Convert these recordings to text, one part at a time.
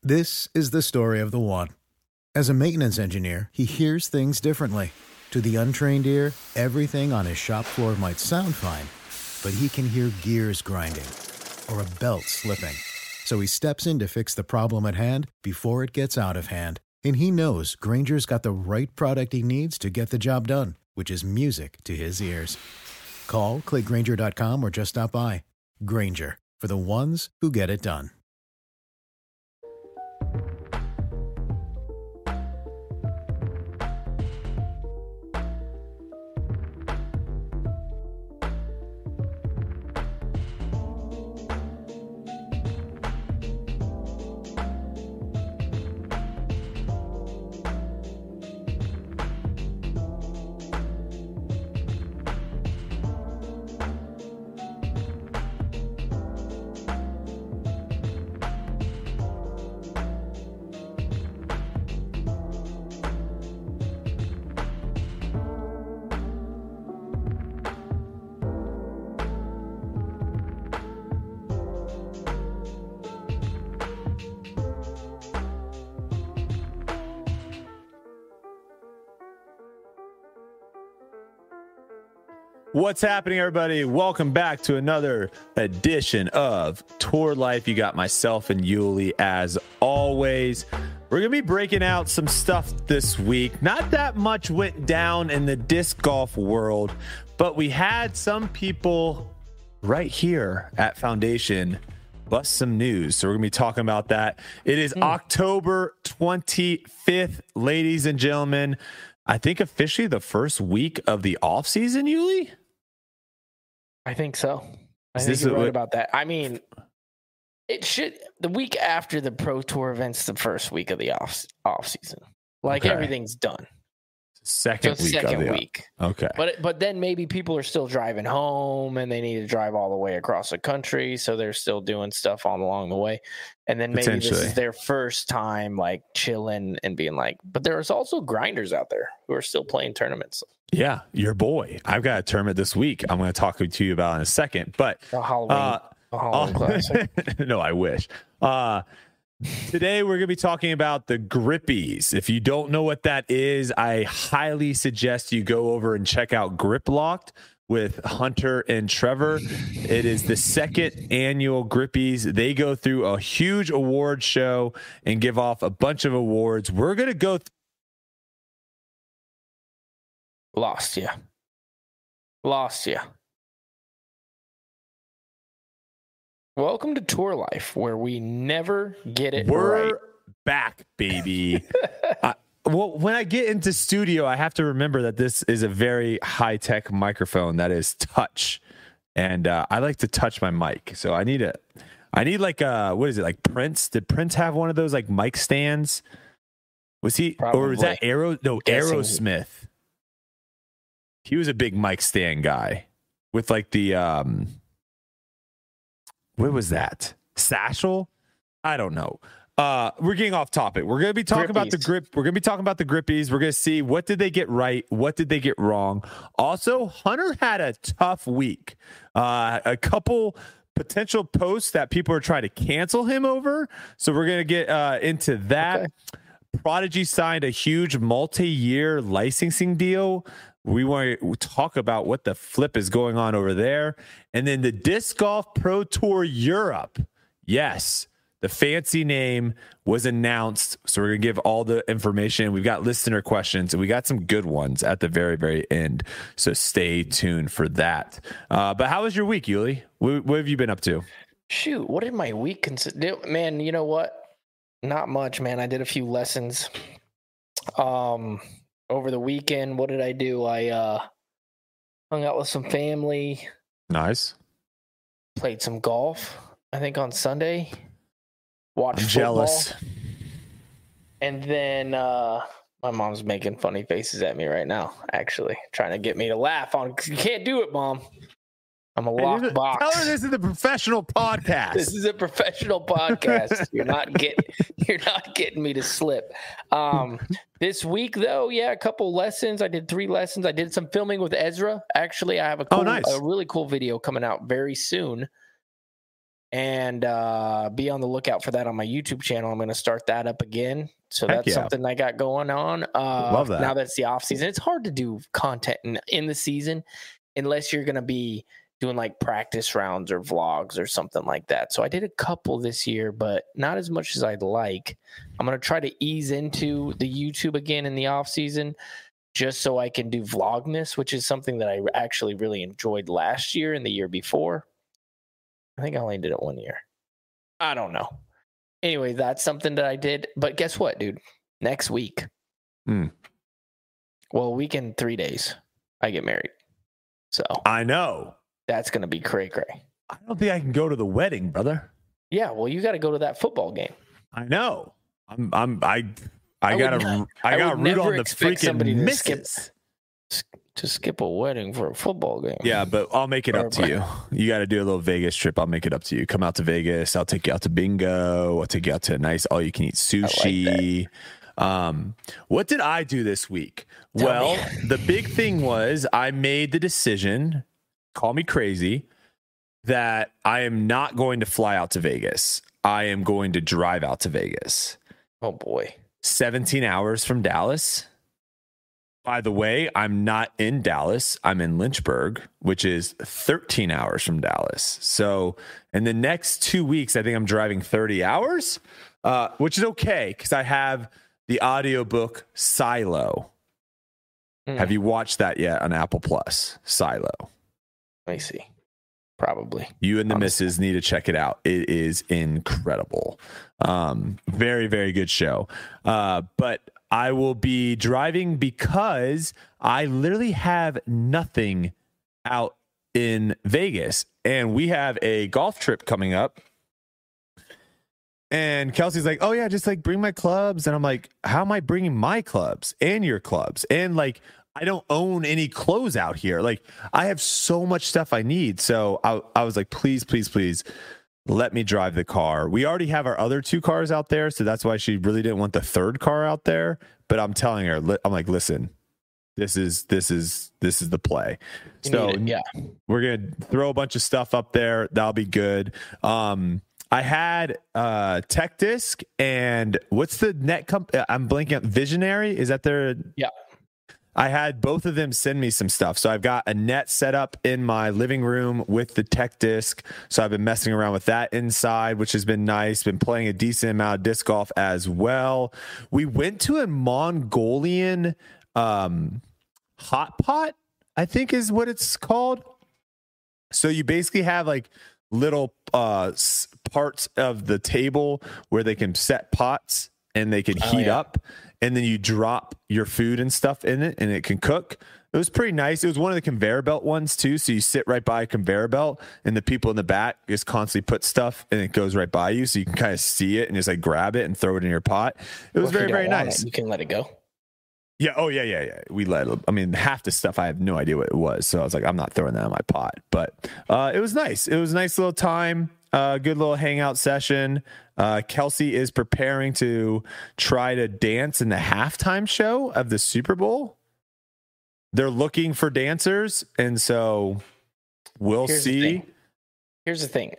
This is the story of the one. As a maintenance engineer, he hears things differently. To the untrained ear, everything on his shop floor might sound fine, but he can hear gears grinding or a belt slipping. So he steps in to fix the problem at hand before it gets out of hand. And he knows Grainger's got the right product he needs to get the job done, which is music to his ears. Call, click Grainger.com, or just stop by. Grainger, for the ones who get it done. What's happening, everybody? Welcome back to another edition of Tour Life. You got myself and Yuli as always. We're going to be breaking out some stuff this week. Not that much went down in the disc golf world, but we had some people right here at Foundation bust some news. So we're going to be talking about that. It is October 25th, ladies and gentlemen. I think officially the first week of the off season, Yuli? I think so. I think you're right about that. I mean, it should the week after the Pro Tour events, the first week of the off season. Like everything's done. Second week. Okay. But then maybe people are still driving home and they need to drive all the way across the country, so they're still doing stuff along the way. And then maybe this is their first time like chilling and being like, but there's also grinders out there who are still playing tournaments. Yeah, your boy. I've got a tournament this week I'm going to talk to you about in a second. But a Halloween classic. No, I wish. Today we're going to be talking about the Grippies. If you don't know what that is, I highly suggest you go over and check out Grip Locked with Hunter and Trevor. It is the second annual Grippies. They go through a huge award show and give off a bunch of awards. We're going to go Lost you. Welcome to Tour Life, where we never get it right. We're back, baby. Well, when I get into studio, I have to remember that this is a very high-tech microphone that is touch. And I like to touch my mic. So I need like what is it, like Prince? Did Prince have one of those like mic stands? Was he, probably. Or was that Aerosmith? He was a big mic stand guy with like the what was that? Satchel? I don't know. We're getting off topic. We're going to be talking about the grip. We're going to be talking about the Grippies. We're going to see what did they get right? What did they get wrong? Also, Hunter had a tough week. A couple potential posts that people are trying to cancel him over. So we're going to get into that. Okay. Prodigy signed a huge multi-year licensing deal. We want to talk about what the flip is going on over there. And then the Disc Golf Pro Tour Europe. Yes, the fancy name was announced. So we're going to give all the information. We've got listener questions, and we got some good ones at the very, very end. So stay tuned for that. But how was your week, Yuli? What have you been up to? Shoot, what did my week consist? Man, you know what? Not much, man. I did a few lessons. Over the weekend, what did I do? I hung out with some family. Nice. Played some golf, I think, on Sunday. Watched I'm football. Jealous. And then my mom's making funny faces at me right now, actually, trying to get me to laugh on. You can't do it, Mom. I'm a locked box. Tell her this is a professional podcast. This is a professional podcast. You're not getting me to slip. This week though, a couple lessons. I did 3 lessons. I did some filming with Ezra. Actually, I have a really cool video coming out very soon. And be on the lookout for that on my YouTube channel. I'm going to start that up again. So that's something I got going on. Love that. Now that it's the off season, it's hard to do content in the season unless you're going to be doing like practice rounds or vlogs or something like that. So I did a couple this year, but not as much as I'd like. I'm going to try to ease into the YouTube again in the off season just so I can do Vlogmas, which is something that I actually really enjoyed last year and the year before. I think I only did it 1 year. I don't know. Anyway, that's something that I did. But guess what, dude? Next week. Well, a week and 3 days, I get married. So I know. That's going to be cray-cray. I don't think I can go to the wedding, brother. Yeah, well, you got to go to that football game. I know. I got to root on the freaking misses. To skip a wedding for a football game. Yeah, but I'll make it up to you. You got to do a little Vegas trip. I'll make it up to you. Come out to Vegas. I'll take you out to bingo. I'll take you out to a nice all-you-can-eat sushi. What did I do this week? Well, the big thing was I made the decision, call me crazy, that I am not going to fly out to Vegas. I am going to drive out to Vegas. Oh, boy. 17 hours from Dallas. By the way, I'm not in Dallas. I'm in Lynchburg, which is 13 hours from Dallas. So in the next 2 weeks, I think I'm driving 30 hours, which is okay because I have the audiobook Silo. Have you watched that yet on Apple Plus? Silo. Let me see. Probably. You and the missus need to check it out. It is incredible. Very, very good show. But I will be driving because I literally have nothing out in Vegas. And we have a golf trip coming up. And Kelsey's like, oh, yeah, just like bring my clubs. And I'm like, how am I bringing my clubs and your clubs? And like, I don't own any clothes out here. Like, I have so much stuff I need. So I was like, please, please, please let me drive the car. We already have our other 2 cars out there. So that's why she really didn't want the 3rd car out there. But I'm telling her, I'm like, listen, this is the play. So we're going to throw a bunch of stuff up there. That'll be good. I had Tech Disc and what's the net company? I'm blanking out. Visionary. Is that their? Yeah. I had both of them send me some stuff. So I've got a net set up in my living room with the Tech Disc. So I've been messing around with that inside, which has been nice. Been playing a decent amount of disc golf as well. We went to a Mongolian hot pot, I think is what it's called. So you basically have like little parts of the table where they can set pots and they can heat up. And then you drop your food and stuff in it and it can cook. It was pretty nice. It was one of the conveyor belt ones too. So you sit right by a conveyor belt and the people in the back just constantly put stuff and it goes right by you. So you can kind of see it and just like grab it and throw it in your pot. It was very, very nice. You can let it go. Yeah. Oh yeah. We let it. I mean, half the stuff I have no idea what it was. So I was like, I'm not throwing that in my pot, but it was nice. It was a nice little time. Good little hangout session. Kelsey is preparing to try to dance in the halftime show of the Super Bowl. They're looking for dancers, and so we'll see. Here's the thing.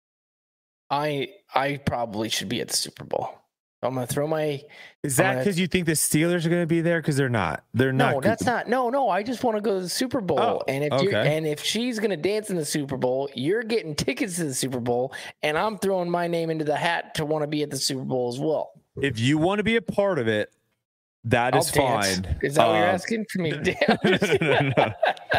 I probably should be at the Super Bowl. I'm going to throw my... Is that because you think the Steelers are going to be there? Because they're not. They're not. No, that's not. No. I just want to go to the Super Bowl. Oh, and if she's going to dance in the Super Bowl, you're getting tickets to the Super Bowl, and I'm throwing my name into the hat to want to be at the Super Bowl as well. If you want to be a part of it, that is fine. Is that what you're asking for me to dance?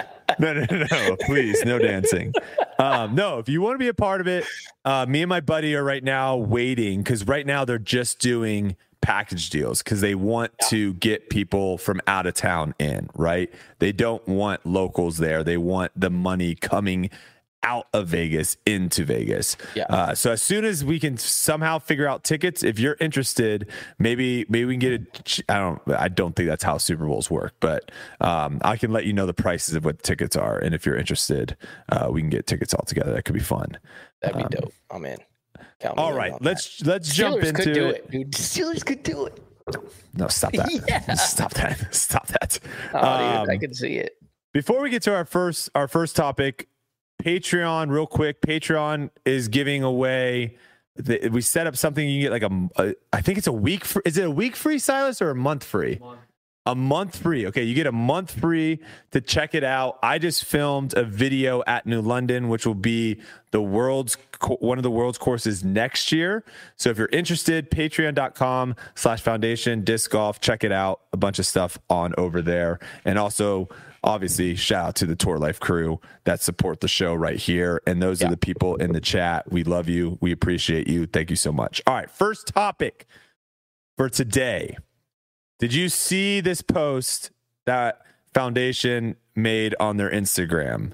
No, please, no dancing. No, if you want to be a part of it, me and my buddy are right now waiting because right now they're just doing package deals because they want to get people from out of town in, right? They don't want locals there. They want the money coming out of Vegas into Vegas. Yeah. So as soon as we can somehow figure out tickets, if you're interested, maybe we can get it. I don't think that's how Super Bowls work, but I can let you know the prices of what the tickets are. And if you're interested, we can get tickets all together. That could be fun. That'd be dope. I'm in. All right. Let's jump into could do it, dude. Steelers could do it. No, stop that. Yeah. Stop that. Oh, dude, I can see it. Before we get to our first topic, Patreon, real quick. Patreon is giving away. We set up something you get like I think it's a week. Is it a week free, Silas, or a month free? A month free. Okay, you get a month free to check it out. I just filmed a video at New London, which will be one of the world's courses next year. So if you're interested, patreon.com/foundation disc golf. Check it out. A bunch of stuff on over there. And also, obviously, shout out to the Tour Life crew that support the show right here. And those are the people in the chat. We love you. We appreciate you. Thank you so much. All right, first topic for today. Did you see this post that Foundation made on their Instagram?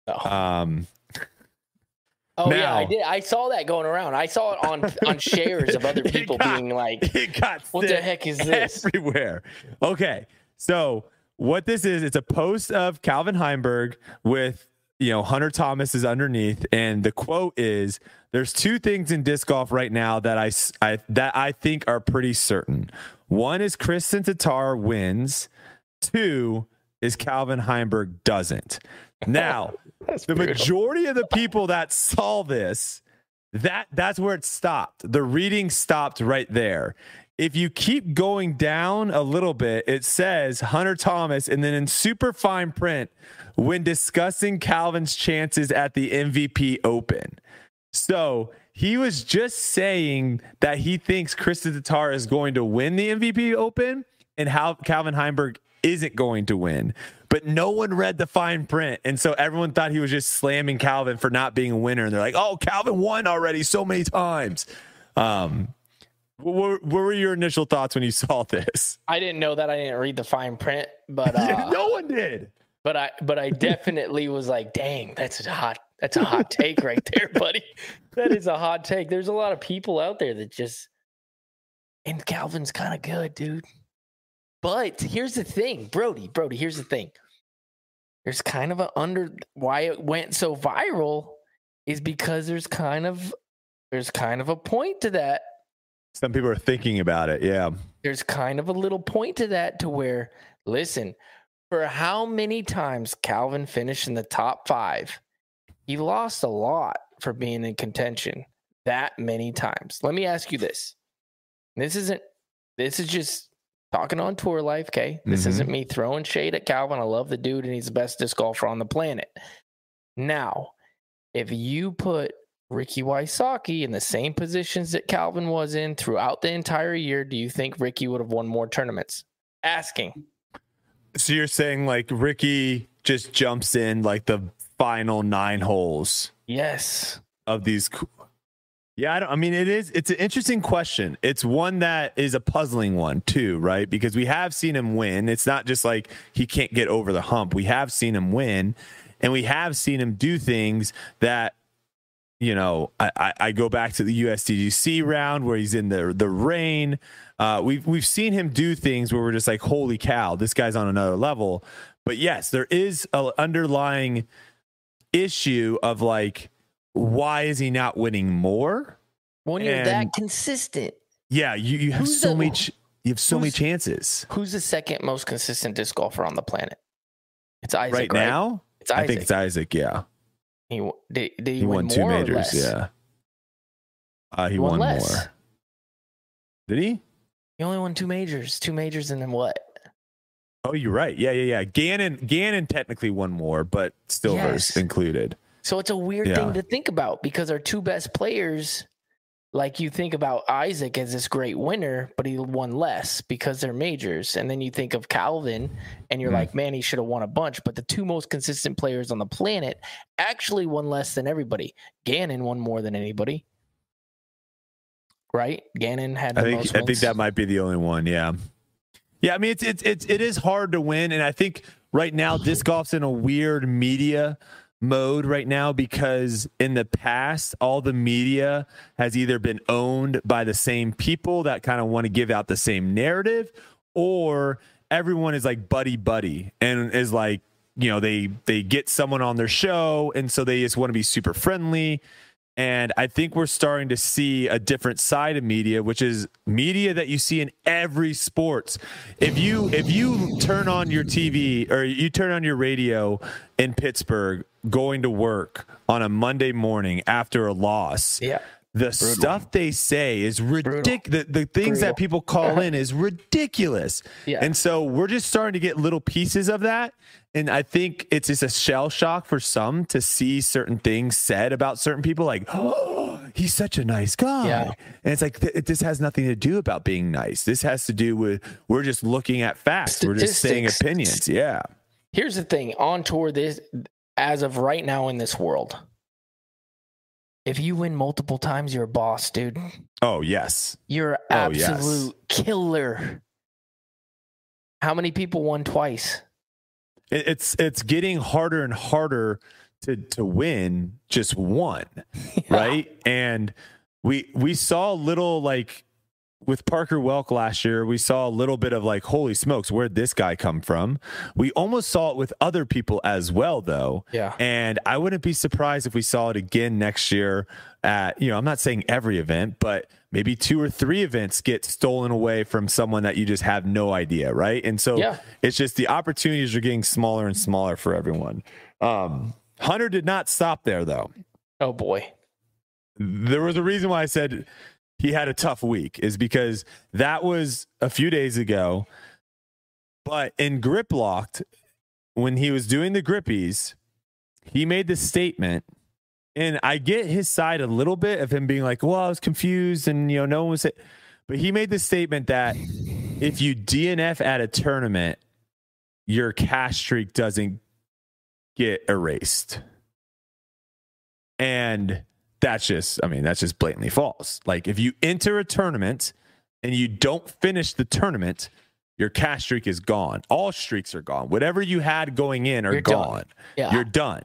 Yeah, I did. I saw that going around. I saw it on shares of other people being like, "What the heck is this?" Everywhere. Okay, so what this is, it's a post of Calvin Heimburg with Hunter Thomas is underneath, and the quote is, "There's two things in disc golf right now that I think are pretty certain. One is Kristin Tattar wins. Two is Calvin Heimburg doesn't." Now, the majority of the people that saw this, that's where it stopped. The reading stopped right there. If you keep going down a little bit, it says Hunter Thomas, and then in super fine print, when discussing Calvin's chances at the MVP Open. So he was just saying that he thinks Kristin Tattar is going to win the MVP Open and how Calvin Heimburg isn't going to win. But no one read the fine print. And so everyone thought he was just slamming Calvin for not being a winner. And they're like, oh, Calvin won already so many times. What were your initial thoughts when you saw this? I didn't know that. I didn't read the fine print, but no one did. But I definitely was like, dang, that's a hot take right there, buddy. That is a hot take. There's a lot of people out there that just, and Calvin's kind of good, dude. But here's the thing, Brody, here's the thing. There's kind of why it went so viral is because there's kind of a point to that. Some people are thinking about it. Yeah. There's kind of a little point to that, to where, listen, for how many times Calvin finished in the top 5, he lost a lot for being in contention that many times. Let me ask you this. This is just talking on Tour Life, okay? This isn't me throwing shade at Calvin. I love the dude, and he's the best disc golfer on the planet. Now, if you put Ricky Wysocki in the same positions that Calvin was in throughout the entire year, do you think Ricky would have won more tournaments? Asking. So you're saying like Ricky just jumps in like the final 9 holes? Yes. Of these. Yeah, it's an interesting question. It's one that is a puzzling one too, right? Because we have seen him win. It's not just like he can't get over the hump. We have seen him win, and we have seen him do things that, I go back to the USDGC round where he's in the rain. We've seen him do things where we're just like, holy cow, this guy's on another level. But yes, there is an underlying issue of like, why is he not winning more when you're that consistent? Yeah, you have so many chances. Who's the second most consistent disc golfer on the planet? It's Isaac right now. It's Isaac. I think it's Isaac. Yeah, did he win 2 more majors. Yeah, he won less. More. Did he? He only won 2 majors. 2 majors, and then what? Oh, you're right. Yeah. Gannon technically won more, but Silver's included. So it's a weird thing to think about, because our 2 best players, like you think about Isaac as this great winner, but he won less because they're majors. And then you think of Calvin and you're like, man, he should have won a bunch. But the 2 most consistent players on the planet actually won less than everybody. Gannon won more than anybody. Right? Gannon had the most wins. I think that might be the only one. Yeah. Yeah. I mean, it is hard to win. And I think right now disc golf's in a weird media mode right now, because in the past all the media has either been owned by the same people that kind of want to give out the same narrative, or everyone is like buddy and is like, they get someone on their show, and so they just want to be super friendly. And I think we're starting to see a different side of media, which is media that you see in every sports. If you turn on your TV or you turn on your radio in Pittsburgh going to work on a Monday morning after a loss. Yeah. The stuff they say is ridiculous. The things that people call in is ridiculous. Yeah. And so we're just starting to get little pieces of that. And I think it's just a shell shock for some to see certain things said about certain people, like, oh, he's such a nice guy. Yeah. And it's like, this has nothing to do about being nice. This has to do with, we're just looking at facts. We're just saying opinions. Yeah. Here's the thing. On tour, this, as of right now in this world, if you win multiple times, you're a boss, dude. Oh, yes. You're an absolute killer. How many people won twice? It's getting harder and harder to win just one, right? And we saw a little, like, with Parker Welk last year, we saw a little bit of like, holy smokes, where'd this guy come from? We almost saw it with other people as well, though. Yeah. And I wouldn't be surprised if we saw it again next year at, I'm not saying every event, but maybe 2 or 3 events get stolen away from someone that you just have no idea, right? And so it's just the opportunities are getting smaller and smaller for everyone. Hunter did not stop there, though. Oh, boy. There was a reason why I said he had a tough week, is because that was a few days ago. But in Grip Locked, when he was doing the grippies, he made this statement, and I get his side a little bit of him being like, well, I was confused and, no one was it. But he made the statement that if you DNF at a tournament, your cash streak doesn't get erased. And that's just blatantly false. Like, if you enter a tournament and you don't finish the tournament, your cash streak is gone. All streaks are gone. Whatever you had going in are gone. Yeah. You're done.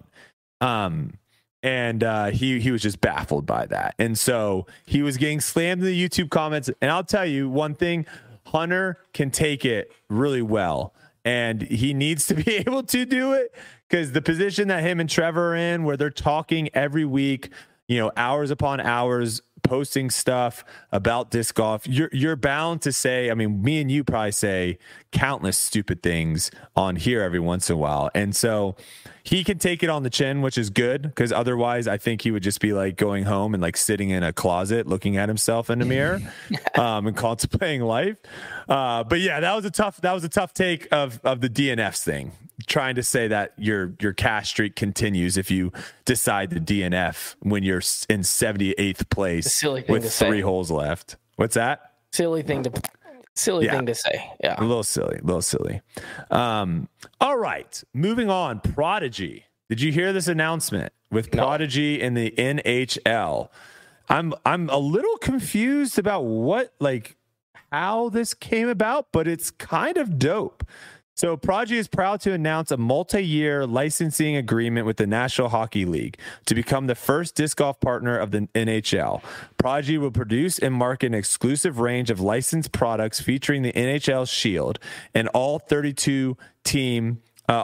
And he was just baffled by that. And so he was getting slammed in the YouTube comments. And I'll tell you one thing, Hunter can take it really well. And he needs to be able to do it, because the position that him and Trevor are in, where they're talking every week, hours upon hours, posting stuff about disc golf, you're bound to say, I mean, me and you probably say countless stupid things on here every once in a while. And so he can take it on the chin, which is good, because otherwise I think he would just be like going home and like sitting in a closet looking at himself in the mirror and contemplating life. But yeah, that was a tough take of the DNFs thing, trying to say that your cash streak continues if you decide to DNF when you're in 78th place with 3 holes left. What's that? Silly thing to say. Yeah. A little silly. All right. Moving on. Prodigy. Did you hear this announcement with Prodigy in the NHL? I'm a little confused about how this came about, but it's kind of dope. So Prodigy is proud to announce a multi-year licensing agreement with the National Hockey League to become the first disc golf partner of the NHL. Prodigy will produce and market an exclusive range of licensed products featuring the NHL Shield and all 32 team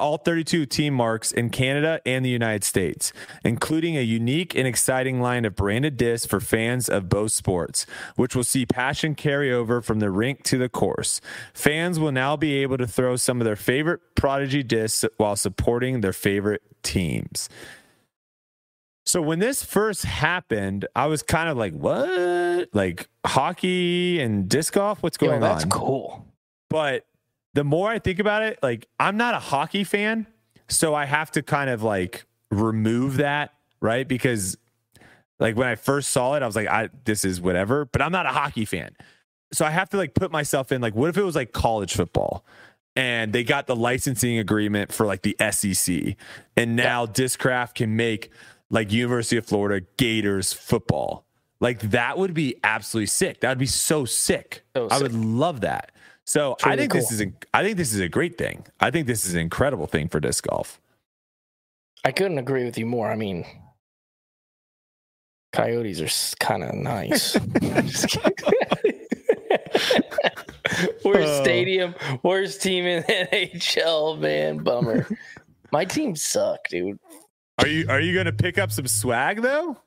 marks in Canada and the United States, including a unique and exciting line of branded discs for fans of both sports, which will see passion carry over from the rink to the course. Fans will now be able to throw some of their favorite Prodigy discs while supporting their favorite teams. So when this first happened, I was kind of like, what? Like, hockey and disc golf? What's going on? That's cool. But the more I think about it, like, I'm not a hockey fan, so I have to kind of like remove that, right? Because like when I first saw it, I was like, this is whatever, but I'm not a hockey fan. So I have to like put myself in, like, what if it was like college football and they got the licensing agreement for like the SEC, and now Discraft can make like University of Florida Gators football. Like, that would be absolutely sick. That would be so sick. I would love that. So I think cool. This is a great thing. I think this is an incredible thing for disc golf. I couldn't agree with you more. I mean, Coyotes are kind of nice. Worst stadium, worst team in the NHL, man. Bummer. My team suck, dude. Are you going to pick up some swag though?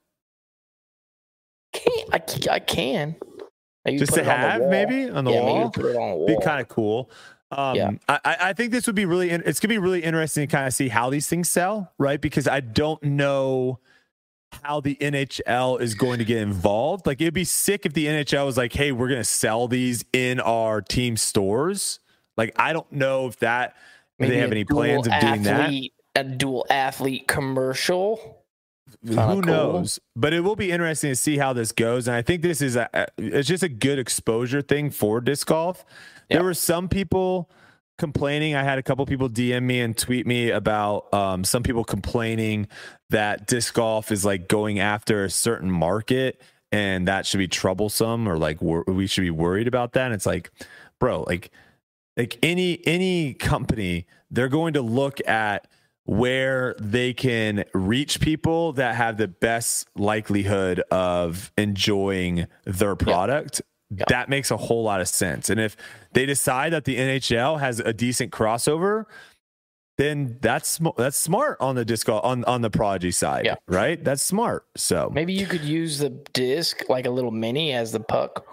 I can. Maybe just to have, maybe on the wall. Maybe put it on the wall. Be kind of cool. I think this would be it's gonna be really interesting to kind of see how these things sell, right? Because I don't know how the NHL is going to get involved. Like, it'd be sick if the NHL was like, hey, we're gonna sell these in our team stores. Like, I don't know if they have any plans of doing that. A dual athlete commercial. Who knows? But it will be interesting to see how this goes. And I think this is it's just a good exposure thing for disc golf. Yep. There were some people complaining. I had a couple people DM me and tweet me about some people complaining that disc golf is like going after a certain market and that should be troublesome, or like we should be worried about that. And it's like, bro, like any company, they're going to look at where they can reach people that have the best likelihood of enjoying their product. Yep. That makes a whole lot of sense. And if they decide that the NHL has a decent crossover, then that's smart on the disc on the Prodigy side, right? That's smart. So maybe you could use the disc like a little mini as the puck.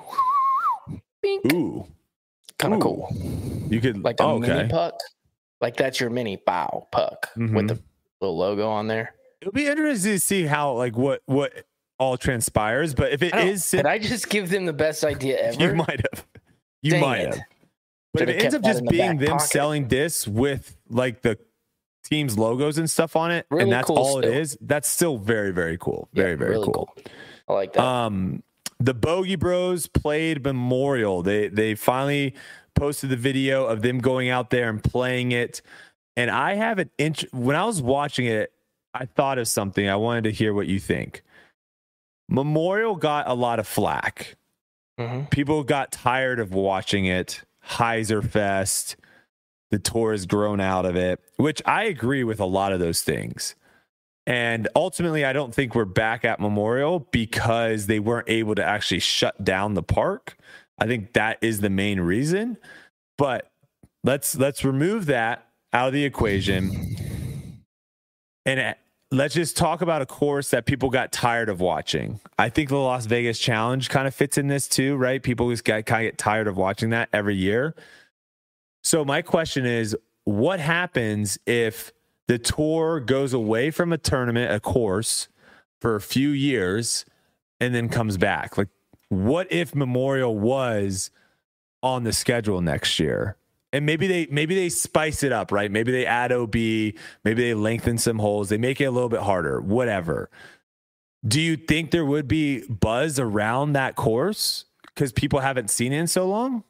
Bink. Ooh, kind of cool. You could like a mini puck. Like that's your mini puck with the little logo on there. It'll be interesting to see how what all transpires. But if it is, did I just give them the best idea ever? You might have. You might have. But if it ends up just being them selling this with like the team's logos and stuff on it, really, and that's cool all still. It is, that's still very, very cool. Very, very really cool. I like that. The Bogey Bros played Memorial. They finally posted the video of them going out there and playing it. And I have when I was watching it, I thought of something. I wanted to hear what you think. Memorial got a lot of flack. Mm-hmm. People got tired of watching it. Heiser Fest. The tour has grown out of it, which I agree with a lot of those things. And ultimately, I don't think we're back at Memorial because they weren't able to actually shut down the park. I think that is the main reason. But let's remove that out of the equation. And let's just talk about a course that people got tired of watching. I think the Las Vegas Challenge kind of fits in this too, right? People just kind of get tired of watching that every year. So my question is, what happens if the tour goes away from a tournament, a course, for a few years and then comes back? Like, what if Memorial was on the schedule next year? And maybe they spice it up, right? Maybe they add OB, maybe they lengthen some holes, they make it a little bit harder, whatever. Do you think there would be buzz around that course because people haven't seen it in so long?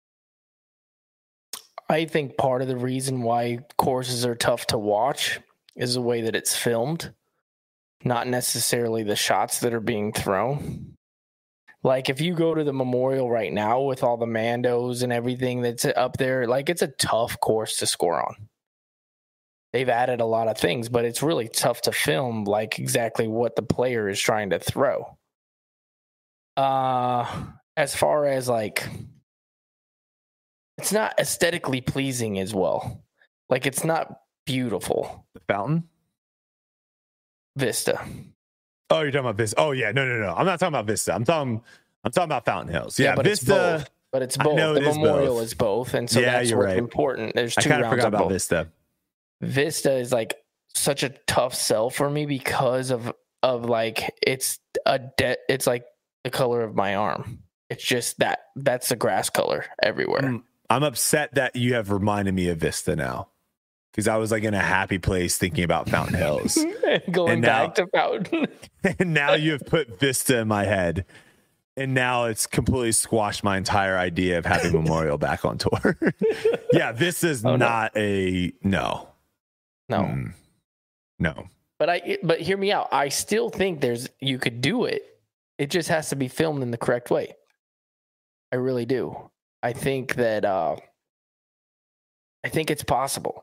I think part of the reason why courses are tough to watch is the way that it's filmed, not necessarily the shots that are being thrown. Like, if you go to the Memorial right now with all the Mandos and everything that's up there, like, it's a tough course to score on. They've added a lot of things, but it's really tough to film, like, exactly what the player is trying to throw. As far as, like, it's not aesthetically pleasing as well. Like, it's not beautiful. The fountain? Vista. Oh, you're talking about Vista. Oh, yeah. No. I'm not talking about Vista. I'm talking about Fountain Hills. Yeah, but Vista. It's both. The Memorial is both. And so that's what's important. There's two rounds. I kind of forgot about Vista. Vista is like such a tough sell for me because of like it's like the color of my arm. It's just that's the grass color everywhere. I'm upset that you have reminded me of Vista now. Because I was like in a happy place thinking about Fountain Hills. Going back to Fountain. And now you have put Vista in my head. And now it's completely squashed my entire idea of having Memorial back on tour. Yeah, Vista's not a no. No. No. But hear me out. I still think you could do it. It just has to be filmed in the correct way. I really do. I think that I think it's possible.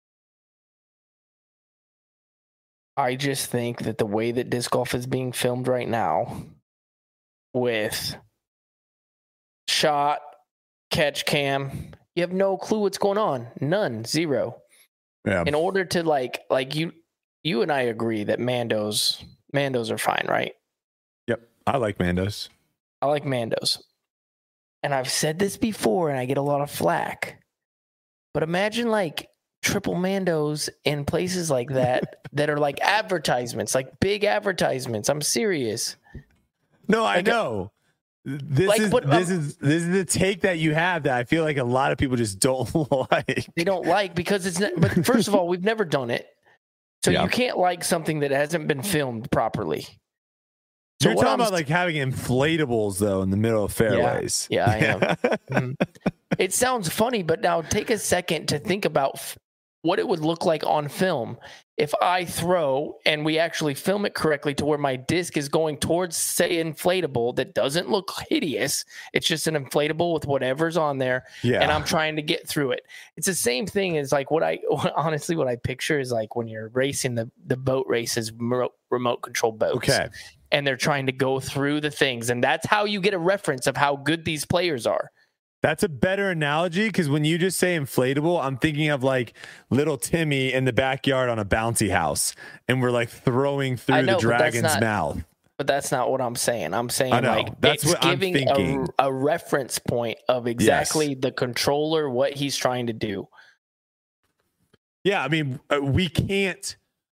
I just think that the way that disc golf is being filmed right now with shot, catch cam, you have no clue what's going on. None. Zero. Yeah. In order to like you and I agree that Mandos are fine, right? Yep. I like Mandos. And I've said this before and I get a lot of flack. But imagine like triple Mandos in places like that that are like advertisements, like big advertisements. I'm serious. No, I know. This is the take that you have that I feel like a lot of people just don't like. They don't like because it's not, but first of all, we've never done it. So you can't like something that hasn't been filmed properly. So you're talking about like having inflatables though in the middle of fairways. Yeah, I am. Mm-hmm. It sounds funny, but now take a second to think about what it would look like on film if I throw and we actually film it correctly to where my disc is going towards, say, inflatable that doesn't look hideous. It's just an inflatable with whatever's on there, and I'm trying to get through it. It's the same thing as like what I picture is like when you're racing the boat races, remote control boats. Okay. And they're trying to go through the things, and that's how you get a reference of how good these players are. That's a better analogy because when you just say inflatable, I'm thinking of like little Timmy in the backyard on a bouncy house, and we're like throwing through the dragon's mouth. But that's not what I'm saying. I'm saying like that's it's what giving I'm thinking. a reference point of exactly the controller, what he's trying to do. Yeah, I mean, we can't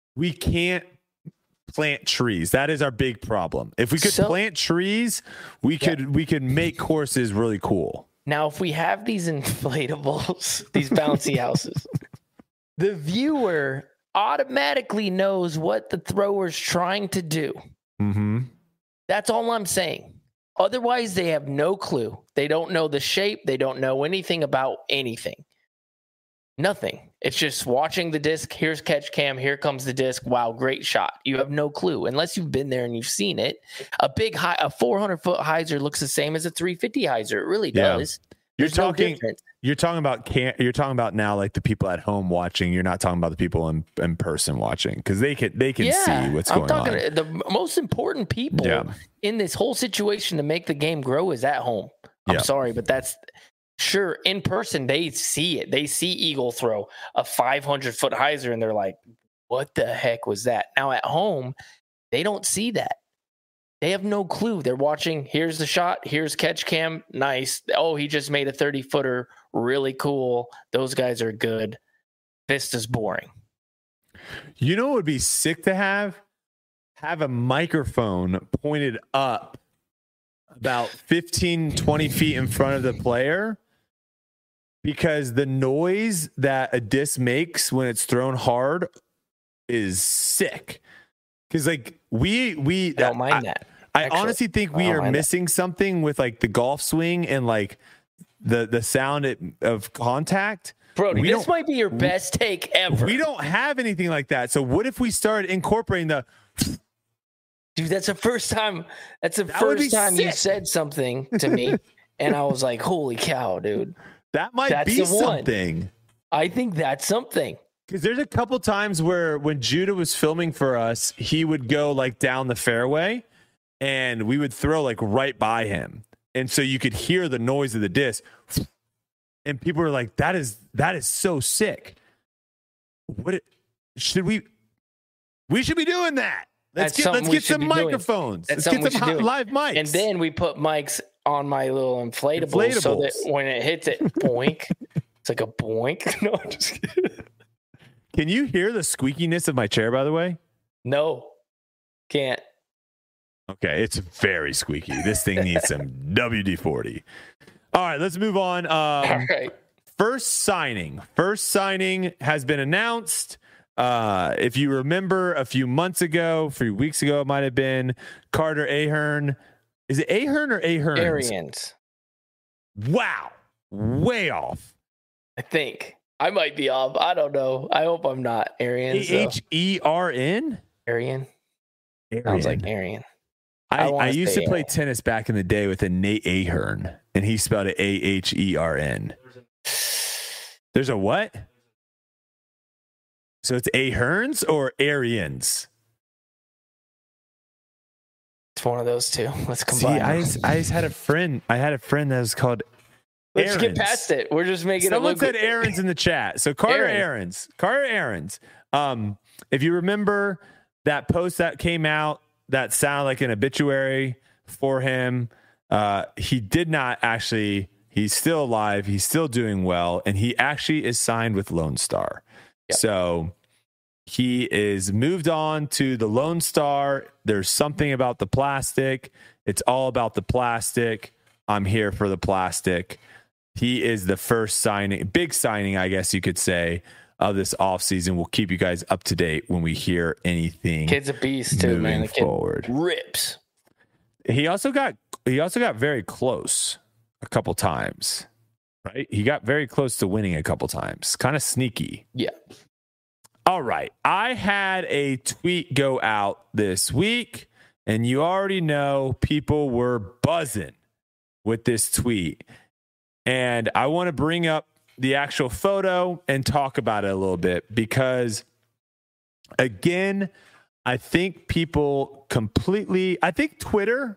plant trees. That is our big problem. If we could plant trees, we could make courses really cool. Now, if we have these inflatables, these bouncy houses, the viewer automatically knows what the thrower's trying to do. Mm-hmm. That's all I'm saying. Otherwise, they have no clue. They don't know the shape. They don't know anything about anything. Nothing. It's just watching the disc. Here's catch cam. Here comes the disc. Wow, great shot. You have no clue unless you've been there and you've seen it. A 400-foot hyzer looks the same as a 350 hyzer. It really does. You're talking about now like the people at home watching. You're not talking about the people in person watching because they can see what's going on. The most important people in this whole situation to make the game grow is at home. I'm sorry, but that's. Sure, in person, they see it. They see Eagle throw a 500-foot hyzer, and they're like, what the heck was that? Now, at home, they don't see that. They have no clue. They're watching, here's the shot, here's catch cam, nice. Oh, he just made a 30-footer, really cool. Those guys are good. Vista's boring. You know what would be sick to have? Have a microphone pointed up about 15, 20 feet in front of the player. Because the noise that a disc makes when it's thrown hard is sick. Because like we don't mind that. I honestly think we are missing something with like the golf swing and like the sound of contact. Brody, this might be your best take ever. We don't have anything like that. So what if we started incorporating the? Dude, that's the first time. That's the first time you said something to me, and I was like, "Holy cow, dude!" That might be something. I think that's something. Because there's a couple times where when Judah was filming for us, he would go like down the fairway and we would throw like right by him. And so you could hear the noise of the disc. And people were like, that is so sick. We should be doing that. Let's get some microphones. Let's get some live mics. And then we put mics on my little inflatables so that when it hits it, boink. It's like a boink. No, I'm just kidding. Can you hear the squeakiness of my chair, by the way? No, can't. Okay, it's very squeaky. This thing needs some WD-40. All right, let's move on. All right. First signing has been announced. If you remember a few weeks ago, it might have been Carter Ahern. Is it Ahern or Ahern? Arians. Wow. Way off. I think. I might be off. I don't know. I hope I'm not. Arians. Ahern? Arian. Sounds like Arian. I used to play tennis back in the day with a Nate Ahern, and he spelled it Ahern. There's a what? So it's Aherns or Arians? It's one of those two. Let's combine. See, I just had a friend. That was called. Let's get past it. We're just making. Someone said Aaron's in the chat. So Carter Aarons. If you remember that post that came out that sounded like an obituary for him, he did not actually. He's still alive. He's still doing well. And he actually is signed with Lone Star. Yep. So he is moved on to the Lone Star. There's something about the plastic. It's all about the plastic. I'm here for the plastic. He is the first signing, big signing, I guess you could say, of this offseason. We'll keep you guys up to date when we hear anything. Kid's a beast too, man. The kid forward. Rips. He also got very close a couple times, right? He got very close to winning a couple times. Kind of sneaky. Yeah. All right. I had a tweet go out this week, and you already know people were buzzing with this tweet. And I want to bring up the actual photo and talk about it a little bit because, again, I think people I think Twitter,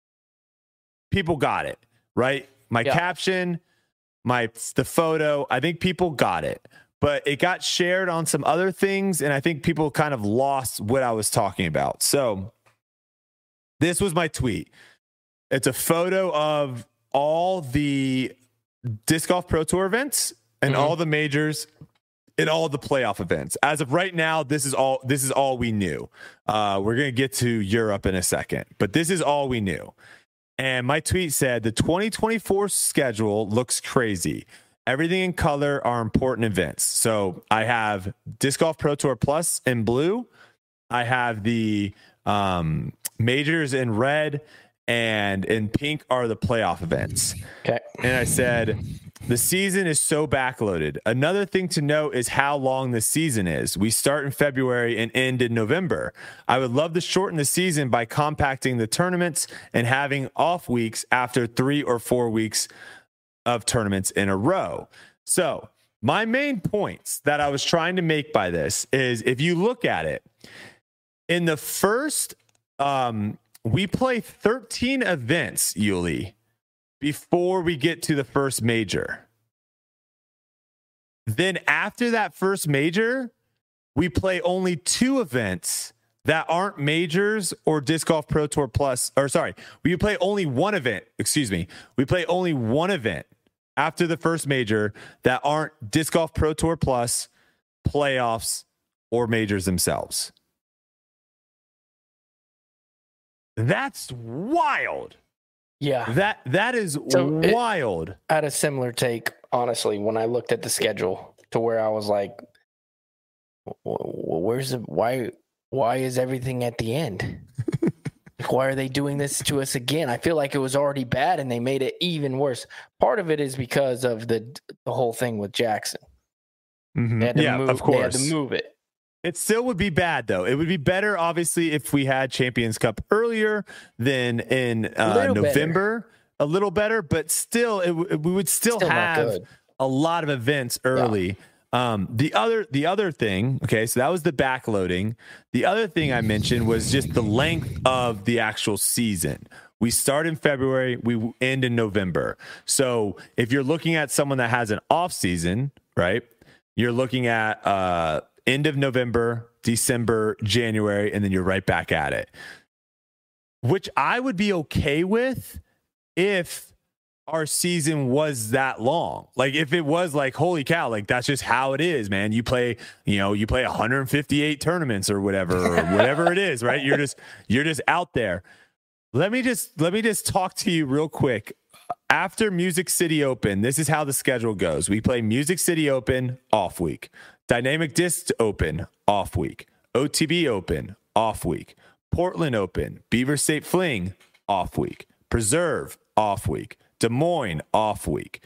people got it, right? My caption, the photo, I think people got it. But it got shared on some other things, and I think people kind of lost what I was talking about. So this was my tweet. It's a photo of all the Disc Golf Pro Tour events and all the majors and all the playoff events. As of right now, this is all we knew. We're going to get to Europe in a second, but this is all we knew. And my tweet said, the 2024 schedule looks crazy. Everything in color are important events. So I have Disc Golf Pro Tour Plus in blue. I have the majors in red, and in pink are the playoff events. Okay. And I said, the season is so backloaded. Another thing to note is how long the season is. We start in February and end in November. I would love to shorten the season by compacting the tournaments and having off weeks after 3 or 4 weeks of tournaments in a row. So my main points that I was trying to make by this is, if you look at it, in the first, we play 13 events, Yuli, before we get to the first major. Then after that first major, we play only 2 events that aren't majors or Disc Golf Pro Tour Plus. Or sorry, we play only 1 event. Excuse me. We play only 1 event after the first major that aren't Disc Golf Pro Tour Plus, playoffs, or majors themselves. That's wild. Yeah. That is wild. I had a similar take, honestly, when I looked at the schedule, to where I was like, why is everything at the end? Why are they doing this to us again? I feel like it was already bad and they made it even worse. Part of it is because of the whole thing with Jackson. Mm-hmm. Of course. They had to move it. It still would be bad, though. It would be better, obviously, if we had Champions Cup earlier than in November. A little better, but still, we would still have a lot of events early. Yeah. The other thing, okay, so that was the backloading. The other thing I mentioned was just the length of the actual season. We start in February, we end in November. So if you're looking at someone that has an off season, right, you're looking at end of November, December, January, and then you're right back at it, which I would be okay with if our season was that long. Like if it was like, holy cow, like that's just how it is, man. You play 158 tournaments or whatever it is, right? You're just out there. Let me just talk to you real quick. After Music City Open, this is how the schedule goes. We play Music City Open, off week. Dynamic Disc Open, off week. OTB Open, off week. Portland Open, Beaver State Fling, off week. Preserve, off week. Des Moines, off week.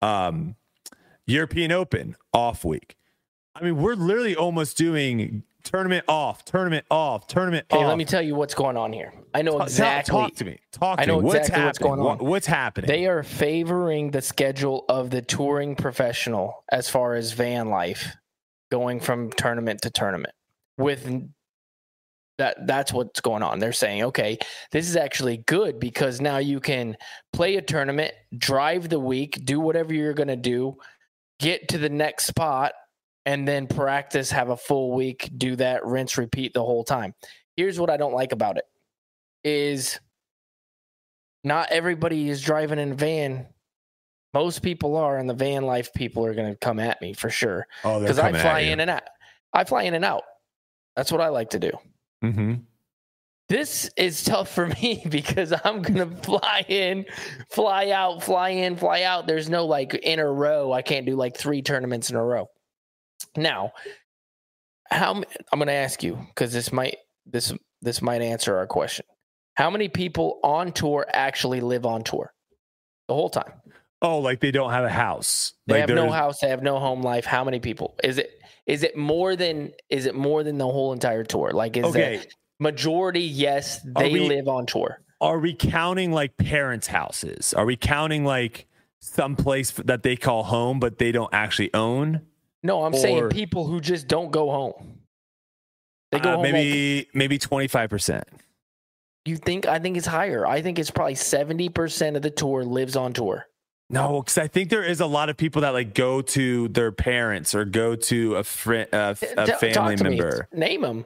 European Open, off week. I mean, we're literally almost doing tournament off, tournament off, tournament off. Hey, let me tell you what's going on here. I know exactly. Talk to me. I know exactly what's going on. What's happening? They are favoring the schedule of the touring professional as far as van life, going from tournament to tournament. With that's what's going on. They're saying, okay, this is actually good because now you can play a tournament, drive the week, do whatever you're going to do, get to the next spot, and then practice, have a full week, do that, rinse, repeat the whole time. Here's what I don't like about it is not everybody is driving in a van Most people are, and the van life people are going to come at me for sure. Oh, because I fly in and out. I fly in and out. That's what I like to do. Mm-hmm. This is tough for me because I'm going to fly in, fly out, fly in, fly out. There's no like in a row. I can't do like 3 tournaments in a row. Now, I'm going to ask you, because this might answer our question. How many people on tour actually live on tour the whole time? Oh, like they don't have a house. They like have no house. They have no home life. How many people? Is it more than the whole entire tour? Like, is the majority? Yes, they live on tour. Are we counting like parents' houses? Are we counting like some place that they call home, but they don't actually own? No, I'm saying people who just don't go home. They go home. Maybe 25%. You think? I think it's higher. I think it's probably 70% of the tour lives on tour. No, because I think there is a lot of people that like go to their parents or go to a friend, a family member. Name them.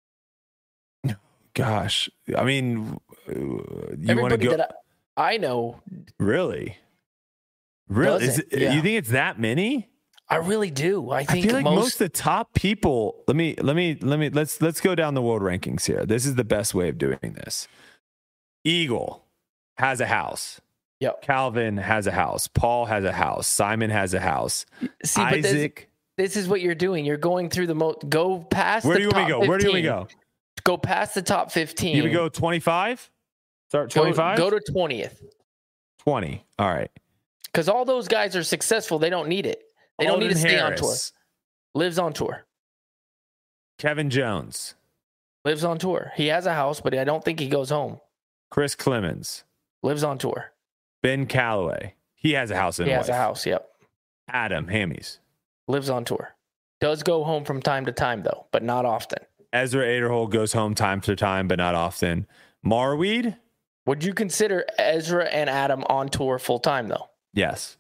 Gosh, I mean, you want to go? That I know. Really? You think it's that many? I really do. I feel like most of the top people. Let's go down the world rankings here. This is the best way of doing this. Eagle has a house. Yep. Calvin has a house. Paul has a house. Simon has a house. See, Isaac. But this is what you're doing. You're going through go past. Where do you want me to go? 15. Where do you want me to go? Go past the top 15. You would go 25? Start 25? Go to 20th. 20. All right. Because all those guys are successful. They don't need it. They don't need to stay on tour. Lives on tour. Kevin Jones. Lives on tour. He has a house, but I don't think he goes home. Chris Clemens. Lives on tour. Ben Calloway. He has a house in He has a house, yep. Adam Hammies. Lives on tour. Does go home from time to time, though, but not often. Ezra Aderhold goes home time to time, but not often. Marweed? Would you consider Ezra and Adam on tour full time, though? Yes.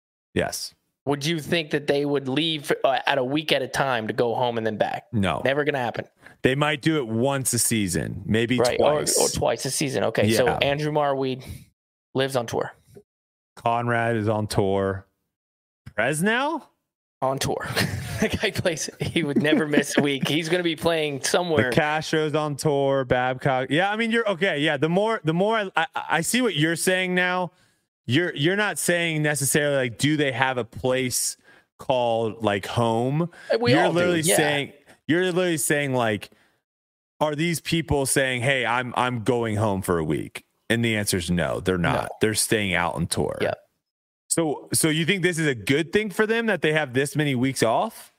Would you think that they would leave at a week at a time to go home and then back? No. Never going to happen. They might do it once a season, maybe twice. Or twice a season. Okay, yeah. So Andrew Marweed lives on tour. Conrad is on tour. Presnell? On tour. That guy plays. He would never miss a week. He's going to be playing somewhere. The Castro's on tour. Babcock. Yeah, I mean, you're okay. Yeah, the more I see what you're saying now. You're not saying necessarily like, do they have a place called like home? You're literally saying like, are these people saying, hey, I'm going home for a week? And the answer is no, they're not. No. They're staying out on tour. Yeah. So you think this is a good thing for them that they have this many weeks off?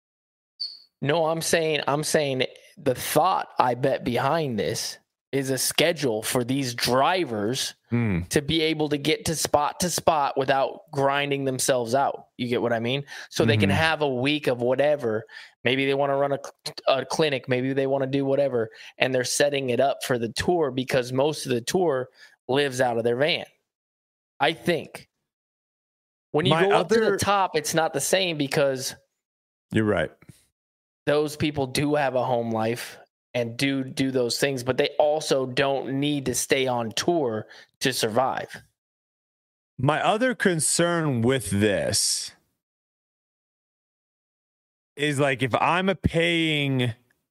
No, I'm saying the thought I bet behind this is a schedule for these drivers to be able to get to spot without grinding themselves out. You get what I mean? So they can have a week of whatever. Maybe they want to run a clinic. Maybe they want to do whatever. And they're setting it up for the tour because most of the tour lives out of their van. I think. When you go up to the top, it's not the same because you're right. Those people do have a home life and do those things, but they also don't need to stay on tour to survive. My other concern with this is like if I'm a paying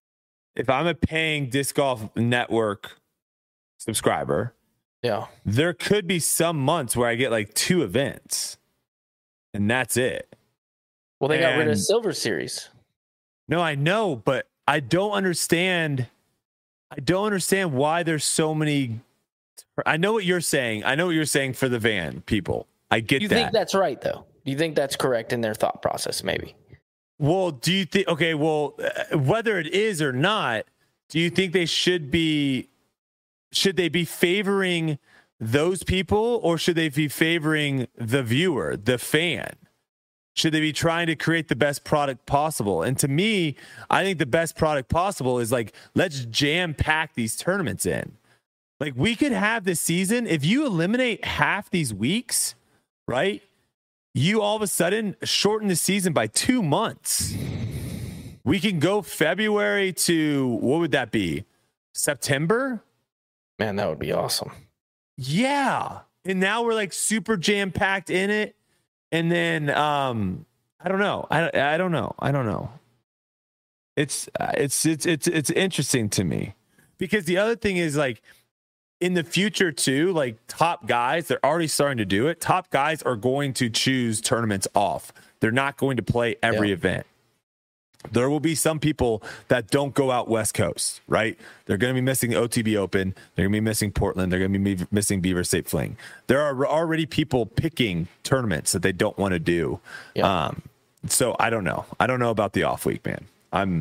Disc Golf Network subscriber, yeah, there could be some months where I get like 2 events. And that's it. Well, they got rid of Silver Series. No, I know, but I don't understand why there's so many. I know what you're saying. For the van people. I get that. You think that's right, though? Do you think that's correct in their thought process, maybe? Well, do you think, okay, well, whether it is or not, do you think should they be favoring those people, or should they be favoring the viewer, the fan? Should they be trying to create the best product possible? And to me, I think the best product possible is like, let's jam pack these tournaments in. Like we could have this season, if you eliminate half these weeks, right? You all of a sudden shorten the season by 2 months. We can go February to, what would that be? September? Man, that would be awesome. Yeah. And now we're like super jam packed in it. And then I don't know. I don't know. It's interesting to me because the other thing is like in the future too, like top guys, they're already starting to do it. Top guys are going to choose tournaments off. They're not going to play every event. There will be some people that don't go out West Coast, right? They're going to be missing the OTB Open. They're going to be missing Portland. They're going to be missing Beaver State Fling. There are already people picking tournaments that they don't want to do. Yeah. So I don't know. I don't know about the off week, man.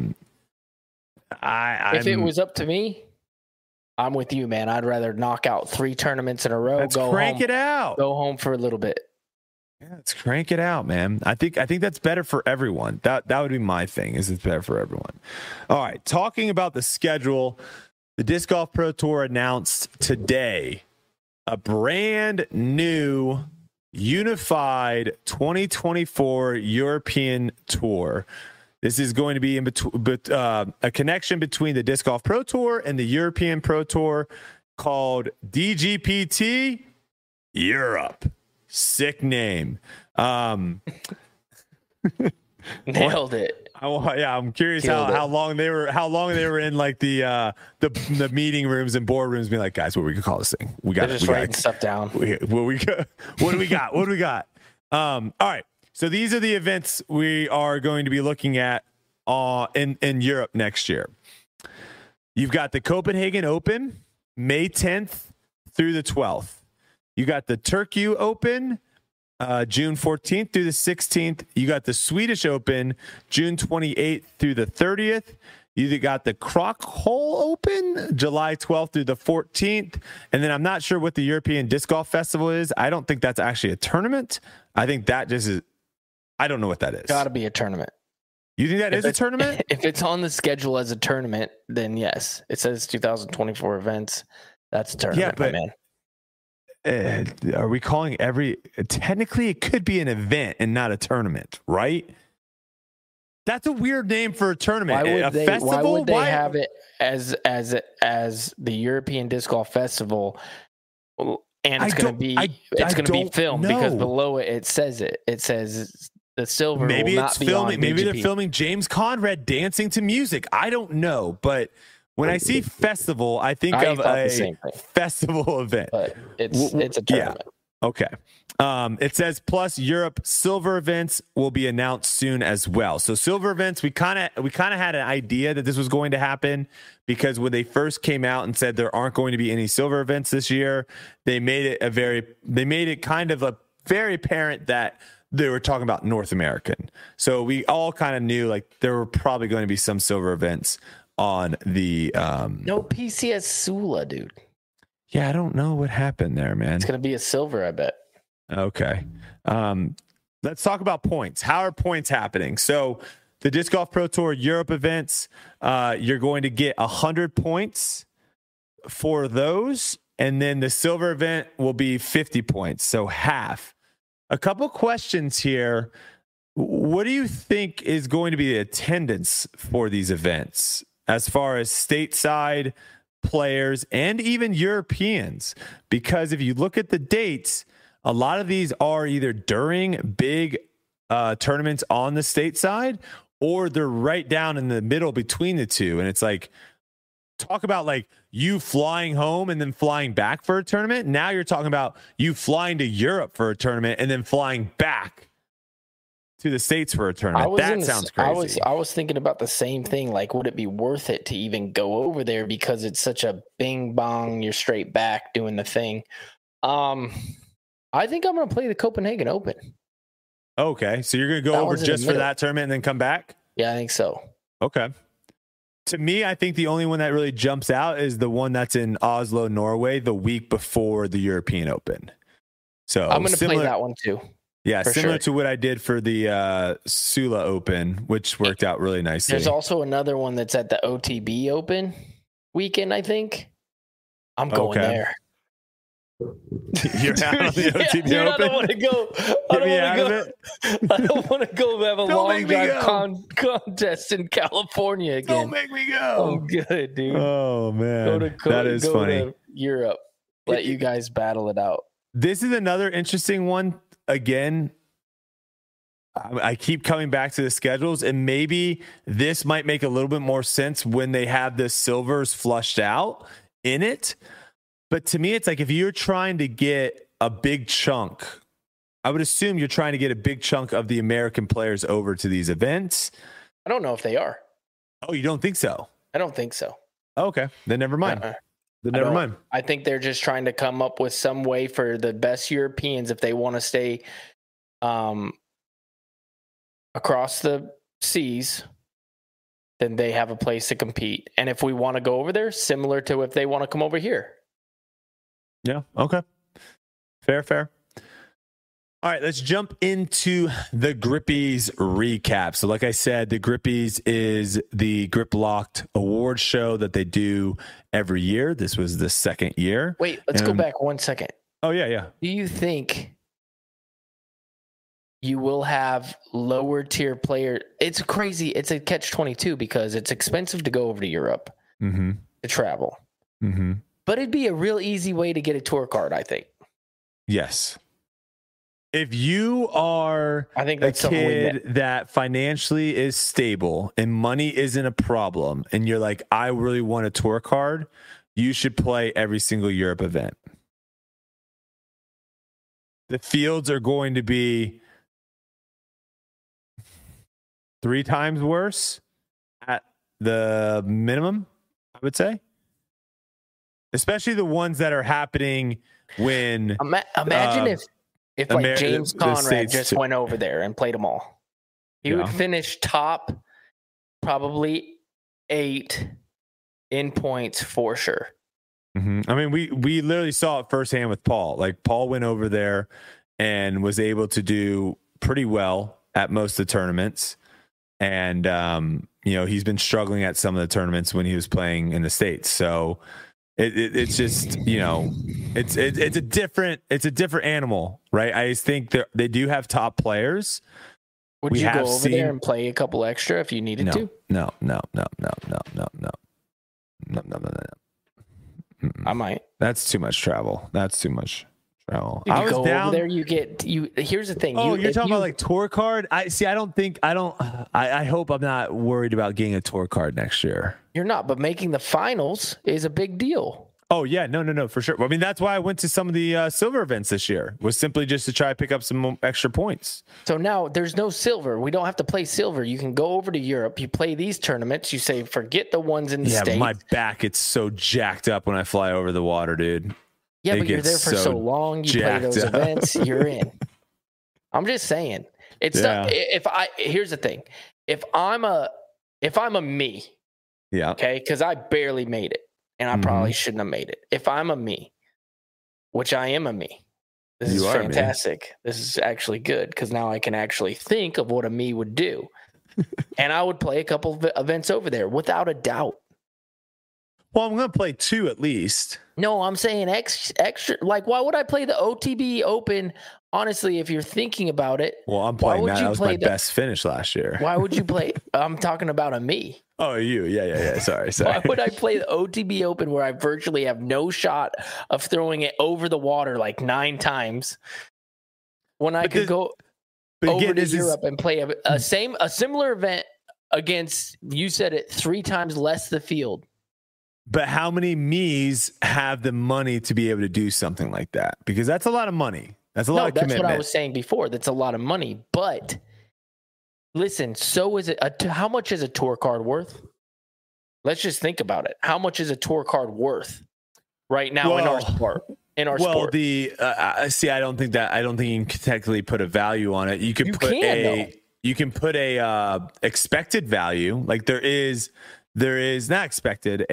If it was up to me, I'm with you, man. I'd rather knock out 3 tournaments in a row. Let's crank it out. Go home for a little bit. Yeah, let's crank it out, man. I think that's better for everyone. That would be my thing. Is it's better for everyone. All right, talking about the schedule, the Disc Golf Pro Tour announced today a brand new unified 2024 European Tour. This is going to be a connection between the Disc Golf Pro Tour and the European Pro Tour called DGPT Europe. Sick name. Nailed it. I'm curious how long they were in like the meeting rooms and boardrooms being like, guys, what we could call this thing? We got just writing stuff down. What do we got? What do we got? All right. So these are the events we are going to be looking at in Europe next year. You've got the Copenhagen Open, May 10th through the 12th. You got the Turku Open, June 14th through the 16th. You got the Swedish Open, June 28th through the 30th. You got the Krockhole Open, July 12th through the 14th. And then I'm not sure what the European Disc Golf Festival is. I don't think that's actually a tournament. I think that just is. I don't know what that is. Got to be a tournament. You think that is a tournament? If it's on the schedule as a tournament, then yes. It says 2024 events. That's a tournament, yeah, but, man. Are we calling technically it could be an event and not a tournament, right? That's a weird name for a tournament. Festival? Why would they have it as the European Disc Golf Festival? And it's going to be filmed because below it says the silver. Maybe will not it's be filming. On maybe BGP. they're filming James Conrad dancing to music. I don't know, but when I see festival, I think of a festival event. But it's a tournament. Yeah. Okay. It says plus Europe silver events will be announced soon as well. So silver events, we kind of had an idea that this was going to happen because when they first came out and said there aren't going to be any silver events this year, they made it kind of a very apparent that they were talking about North American. So we all kind of knew like there were probably going to be some silver events on the no PCS Sula, dude. Yeah, I don't know what happened there, man. It's gonna be a silver, I bet. Okay. Let's talk about points. How are points happening? So the Disc Golf Pro Tour Europe events, you're going to get 100 points for those, and then the silver event will be 50 points, so half. A couple questions here. What do you think is going to be the attendance for these events as far as stateside players and even Europeans? Because if you look at the dates, a lot of these are either during big tournaments on the stateside or they're right down in the middle between the two. And it's like, talk about like you flying home and then flying back for a tournament. Now you're talking about you flying to Europe for a tournament and then flying back to the States for a tournament. That sounds crazy. I was thinking about the same thing. Like, would it be worth it to even go over there because it's such a bing bong, you're straight back doing the thing. I think I'm going to play the Copenhagen Open. Okay. So you're going to go over just for that tournament and then come back? Yeah, I think so. Okay. To me, I think the only one that really jumps out is the one that's in Oslo, Norway, the week before the European Open. So I'm going to play that one too. Yeah, similar to what I did for the Sula Open, which worked out really nicely. There's also another one that's at the OTB Open weekend, I think. I'm going there. You're out on the OTB Open? I don't want to go. I don't want to go have a long drive contest in California again. Don't make me go. I'm good, dude. Oh, man. That is funny. To Europe. Let you guys battle it out. This is another interesting one. Again, I keep coming back to the schedules, and maybe this might make a little bit more sense when they have the silvers flushed out in it. But to me, it's like if you're trying to get a big chunk, I would assume you're trying to get a big chunk of the American players over to these events. I don't know if they are. Oh, you don't think so? I don't think so. Okay, then never mind. Then never mind. I think they're just trying to come up with some way for the best Europeans, if they want to stay across the seas, then they have a place to compete. And if we want to go over there, similar to if they want to come over here. Yeah. Okay. Fair. All right, let's jump into the Grippies recap. So like I said, the Grippies is the Grip Locked award show that they do every year. This was the second year. Wait, let's go back 1 second. Oh, yeah. Do you think you will have lower tier player? It's crazy. It's a catch-22 because it's expensive to go over to Europe to travel. Mm-hmm. But it'd be a real easy way to get a tour card, I think. Yes. If you are a kid that financially is stable and money isn't a problem, and you're like, I really want a tour card, you should play every single Europe event. The fields are going to be 3 times worse at the minimum, I would say. Especially the ones that are happening when... Imagine if like James Conrad just went over there and played them all. He would finish top probably 8 in points for sure. Mm-hmm. I mean, we literally saw it firsthand with Paul. Like, Paul went over there and was able to do pretty well at most of the tournaments. And, he's been struggling at some of the tournaments when he was playing in the States. So it's just, it's a different animal, right? I just think they do have top players. Would you go over there and play a couple extra if you needed to? No. I might. That's too much travel. Dude, I was go down over there. Here's the thing. Oh, you're talking about like tour card? I hope I'm not worried about getting a tour card next year. You're not, but making the finals is a big deal. Oh yeah, no, for sure. I mean, that's why I went to some of the silver events this year. Was simply just to try to pick up some extra points. So now there's no silver. We don't have to play silver. You can go over to Europe. You play these tournaments. You say, forget the ones in the States. Yeah, my back gets so jacked up when I fly over the water, dude. Yeah, but you're there for so long. You play those events. You're in. I'm just saying. It's not. Here's the thing. If I'm a me. Yeah. Okay, because I barely made it. And I probably shouldn't have made it. If I'm a me, which I am a me, this is fantastic. This is actually good because now I can actually think of what a me would do. And I would play a couple of events over there without a doubt. Well, I'm going to play 2 at least. No, I'm saying extra. Like, why would I play the OTB Open? Honestly, if you're thinking about it. Well, I'm playing that. That was my best finish last year. Why would you play? I'm talking about a me. Oh, you. Yeah. Sorry. Why would I play the OTB Open where I virtually have no shot of throwing it over the water like 9 times when I could go over to Europe and play a similar event against, you said it, 3 times less the field? But how many me's have the money to be able to do something like that? Because that's a lot of money. That's a lot of commitment. That's what I was saying before. That's a lot of money. But listen, so is it. How much is a tour card worth? Let's just think about it. How much is a tour card worth right now in our sport? I don't think you can technically put a value on it. You can put a expected value. Like there is not expected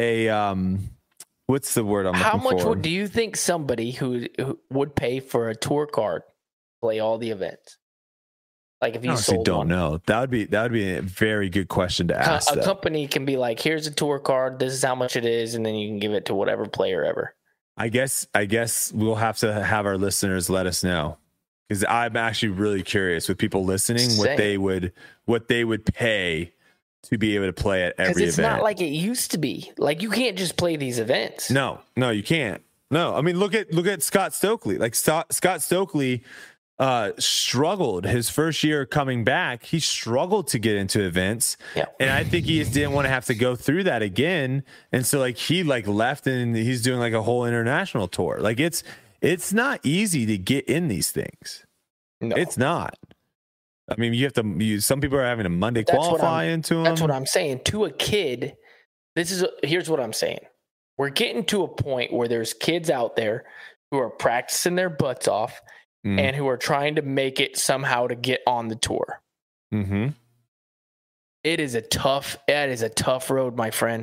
what's the word I'm looking for? How much do you think somebody who would pay for a tour card play all the events? Like if you sold don't one. know. That would be a very good question to ask. A company can be like, here's a tour card, this is how much it is, and then you can give it to whatever player ever. I guess we'll have to have our listeners let us know. Because I'm actually really curious with people listening what they would pay to be able to play at every event. It's not like it used to be. Like you can't just play these events. No, you can't. No, I mean look at Scott Stokely. Like Scott Stokely struggled his first year coming back. He struggled to get into events. Yeah. And I think he just didn't want to have to go through that again. And so like he like left and he's doing like a whole international tour. Like it's not easy to get in these things. No. It's not. I mean, you have to some people are having to Monday qualify into them. That's what I'm saying. To a kid, here's what I'm saying. We're getting to a point where there's kids out there who are practicing their butts off and who are trying to make it somehow to get on the tour. Mm-hmm. That is a tough road, my friend.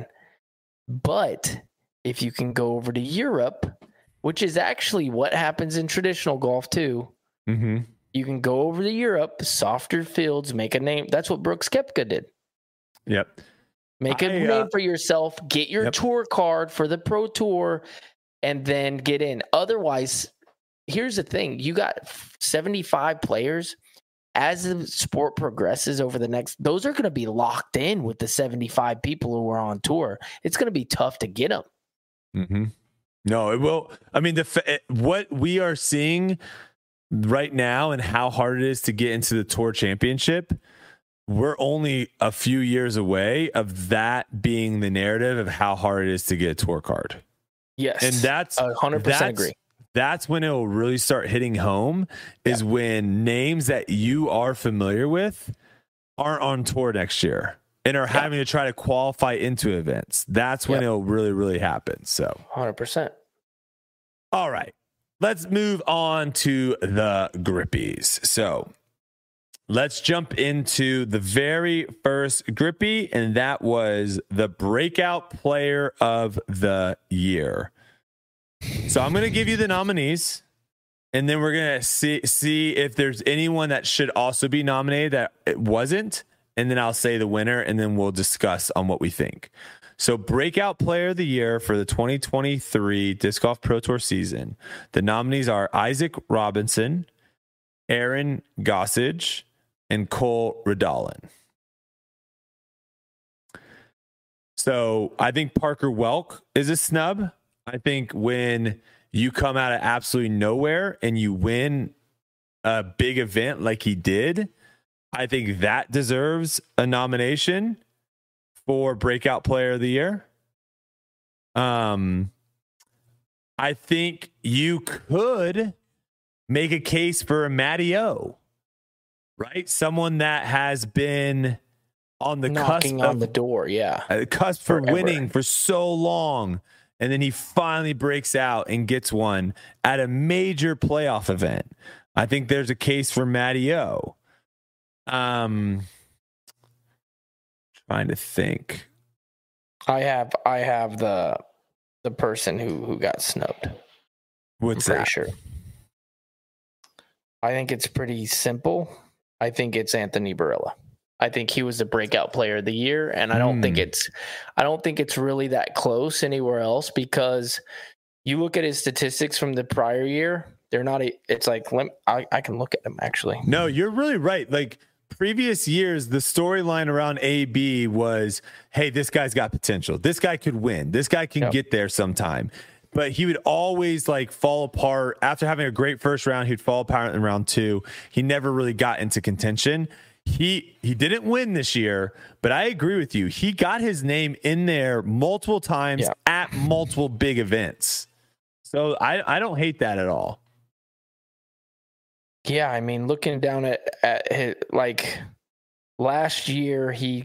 But if you can go over to Europe, which is actually what happens in traditional golf too, you can go over to Europe, softer fields, make a name. That's what Brooks Koepka did. Yep. Make a name for yourself, get your tour card for the Pro Tour, and then get in. Otherwise, here's the thing. You got 75 players. As the sport progresses over the next, those are going to be locked in with the 75 people who are on tour. It's going to be tough to get them. Mm-hmm. No, it will. I mean, what we are seeing right now and how hard it is to get into the Tour Championship, we're only a few years away of that being the narrative of how hard it is to get a tour card. Yes. And that's 100% agree. That's when it will really start hitting home is when names that you are familiar with aren't on tour next year and are having to try to qualify into events. That's when it'll really, really happen. So 100%. All right, let's move on to the Grippies. So let's jump into the very first Grippy, and that was the Breakout Player of the Year. So I'm going to give you the nominees, and then we're going to see if there's anyone that should also be nominated that it wasn't, and then I'll say the winner, and then we'll discuss on what we think. So Breakout Player of the Year for the 2023 Disc Golf Pro Tour season. The nominees are Isaac Robinson, Aaron Gossage, and Cole Redolin. So I think Parker Welk is a snub. I think when you come out of absolutely nowhere and you win a big event like he did, I think that deserves a nomination for Breakout Player of the Year. I think you could make a case for a Matty O, right? Someone that has been on the knocking on the door, cusp for winning for so long. And then he finally breaks out and gets one at a major playoff event. I think there's a case for Matty O. Trying to think. I have the person who got snubbed. What's that? Sure. I think it's pretty simple. I think it's Anthony Barilla. I think he was the Breakout Player of the Year, and I don't think it's really that close anywhere else, because you look at his statistics from the prior year, they're not. It's like I can look at them actually. No, you're really right. Like previous years, the storyline around AB was, "Hey, this guy's got potential. This guy could win. This guy can get there sometime." But he would always like fall apart after having a great first round. He'd fall apart in round 2. He never really got into contention. He didn't win this year, but I agree with you. He got his name in there multiple times at multiple big events. So I don't hate that at all. Yeah, I mean, looking down at his, like last year, he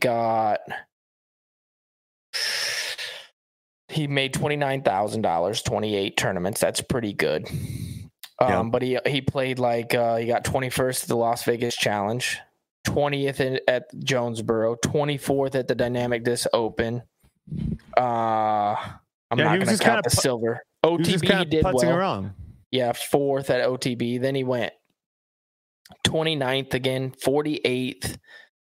made $29,000, 28 tournaments. That's pretty good. But he played like he got 21st at the Las Vegas Challenge, 20th at Jonesboro, 24th at the Dynamic Disc Open. I'm not going to count the silver. OTB he did well. Around. Yeah, 4th at OTB. Then he went 29th again, 48th,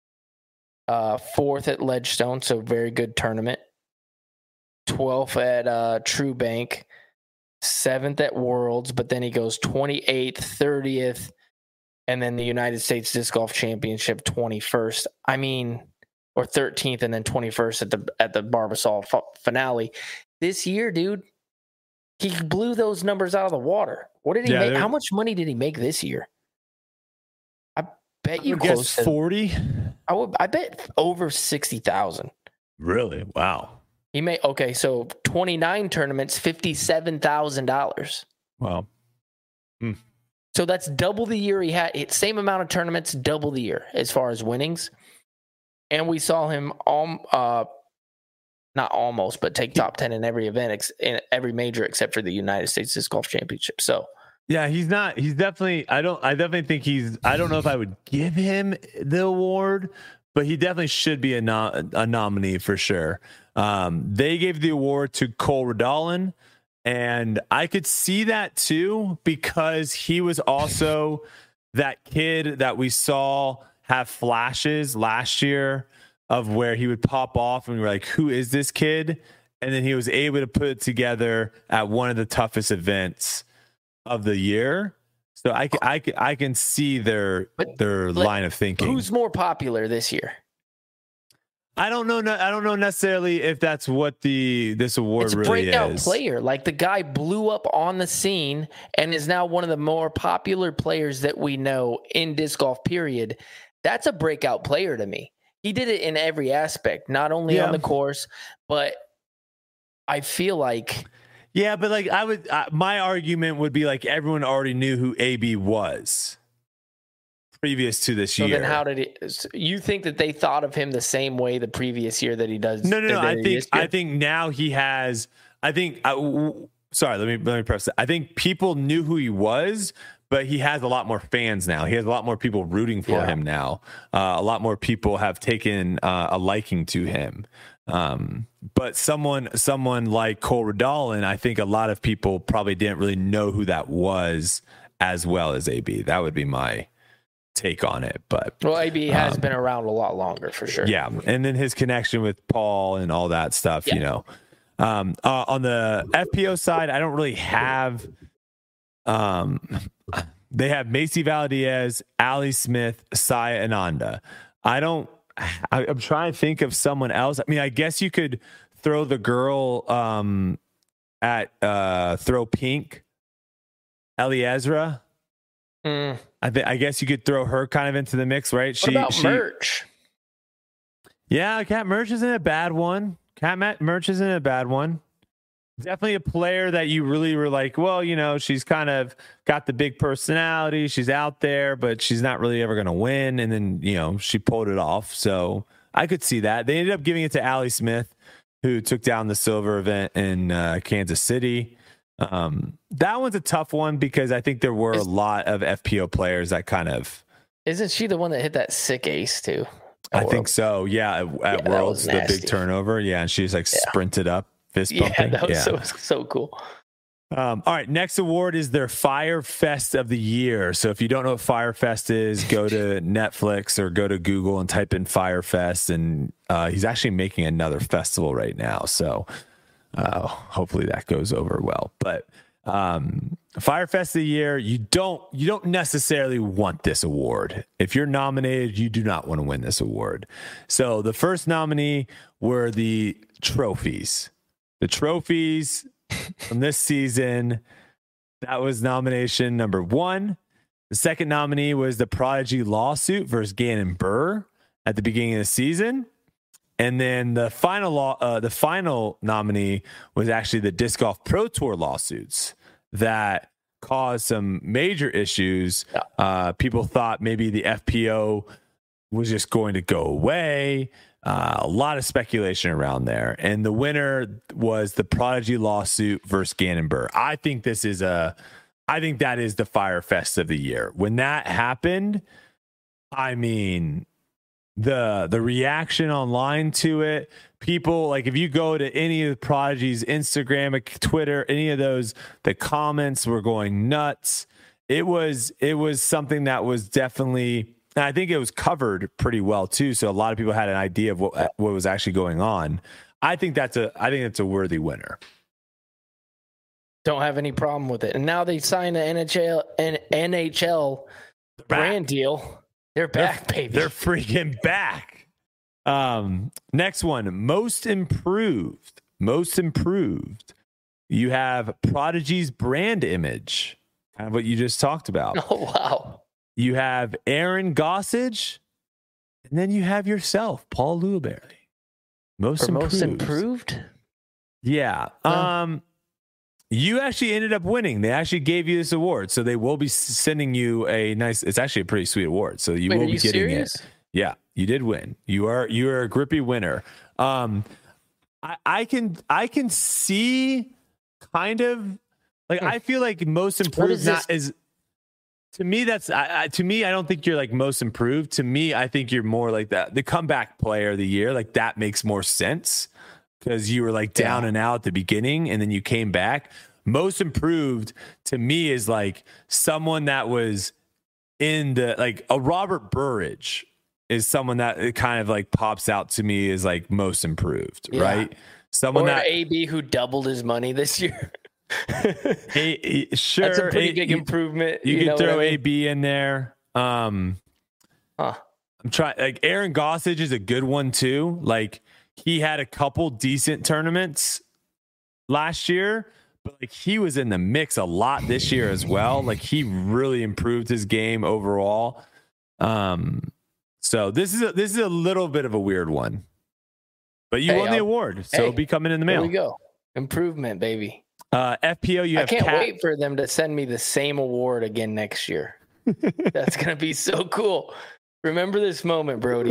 4th at Ledgestone, so very good tournament. 12th at True Bank, 7th at Worlds, but then he goes 28th, 30th, and then the United States Disc Golf Championship 21st. I mean, or 13th and then 21st at the Barbasol finale. This year, dude, he blew those numbers out of the water. What did he make? How much money did he make this year? bet you close to 40. I bet over 60,000. Really? Wow. He may so 29 tournaments, $57,000. Wow. So that's double the year he had. Same amount of tournaments, double the year as far as winnings. And we saw him not almost, but take top 10 in every event, in every major except for the United States Disc Golf Championship. So yeah, he's definitely, I definitely think I don't know if I would give him the award, but he definitely should be a nominee for sure. They gave the award to Cole Redalen, and I could see that too, because he was also that kid that we saw have flashes last year of where he would pop off and we were like, who is this kid? And then he was able to put it together at one of the toughest events of the year. So I can see their line of thinking. Who's more popular this year? I don't know necessarily if that's what this award really is. It's a breakout player. Like, the guy blew up on the scene and is now one of the more popular players that we know in disc golf, period. That's a breakout player to me. He did it in every aspect, not only on the course, but I feel like... Yeah, but like my argument would be like everyone already knew who AB was previous to this year. So then how did you think that they thought of him the same way the previous year that he does? No. I think now he has, sorry, let me press that. I think people knew who he was, but he has a lot more fans now. He has a lot more people rooting for him now. A lot more people have taken a liking to him. But someone like Cole Redalen, I think a lot of people probably didn't really know who that was as well as AB. That would be my take on it. But AB has been around a lot longer for sure. Yeah, and then his connection with Paul and all that stuff. You know, on the FPO side, I don't really have. They have Macy Valdiez, Ali Smith, Saya Ananda. I'm trying to think of someone else. I mean, I guess you could throw the girl at Throw Pink, Ellie Ezra. I guess you could throw her kind of into the mix, right? What about Merch? Yeah, Cat Merch isn't a bad one. Merch isn't a bad one. Definitely a player that you really were like, well, you know, she's kind of got the big personality. She's out there, but she's not really ever going to win. And then, you know, she pulled it off. So I could see that. They ended up giving it to Ali Smith, who took down the silver event in Kansas City. That one's a tough one because I think there were a lot of FPO players that kind of... Isn't she the one that hit that sick ace too? I think so. Yeah. At Worlds, the big turnover. Yeah. And she just like sprinted up. Yeah, that was so cool. All right, next award is their Fire Fest of the year. So if you don't know what Fire Fest is, go to Netflix or go to Google and type in Fire Fest. And he's actually making another festival right now. So hopefully that goes over well. But Fire Fest of the year, you don't necessarily want this award. If you're nominated, you do not want to win this award. So the first nominee were the trophies. The trophies from this season, that was nomination number 1. The second nominee was the Prodigy lawsuit versus Gannon Buhr at the beginning of the season. And then the final nominee was actually the Disc Golf Pro Tour lawsuits that caused some major issues. People thought maybe the FPO was just going to go away. A lot of speculation around there. And the winner was the Prodigy lawsuit versus Gannon Buhr. I think that is the Fire Fest of the year. When that happened, I mean, the reaction online to it, people, like, if you go to any of the Prodigy's Instagram, Twitter, any of those, the comments were going nuts. It was something that was definitely... And I think it was covered pretty well too, so a lot of people had an idea of what was actually going on. I think that's a worthy winner. Don't have any problem with it. And now they signed an NHL brand deal. They're back, baby. They're freaking back. Next one, most improved. You have Prodigy's brand image, kind of what you just talked about. Oh wow. you have Aaron Gossage, and then you have yourself, Paul Louberry. Most improved? Yeah. You actually ended up winning. They actually gave you this award, so they will be sending you a nice. It's actually a pretty sweet award, so you will be getting serious? It. Yeah, you did win. You are a grippy winner. I can see kind of like I feel like most improved is to me. That's to me. I don't think you're like most improved. To me, I think you're more like the comeback player of the year. Like that makes more sense. Because you were like down and out at the beginning and then you came back. Most improved to me is like someone that was in the like a Robert Burridge is someone that kind of like pops out to me as like most improved, right? Someone or that AB who doubled his money this year. Sure, that's a pretty big improvement. You can throw AB in there. I'm trying like Aaron Gossage is a good one too. Like he had a couple decent tournaments last year, but like he was in the mix a lot this year as well. Like he really improved his game overall. So this is a little bit of a weird one, but you won the award, so it'll be coming in the mail. There we go. Improvement, baby. FPO, you have. I can't wait for them to send me the same award again next year. That's gonna be so cool. Remember this moment, Brody.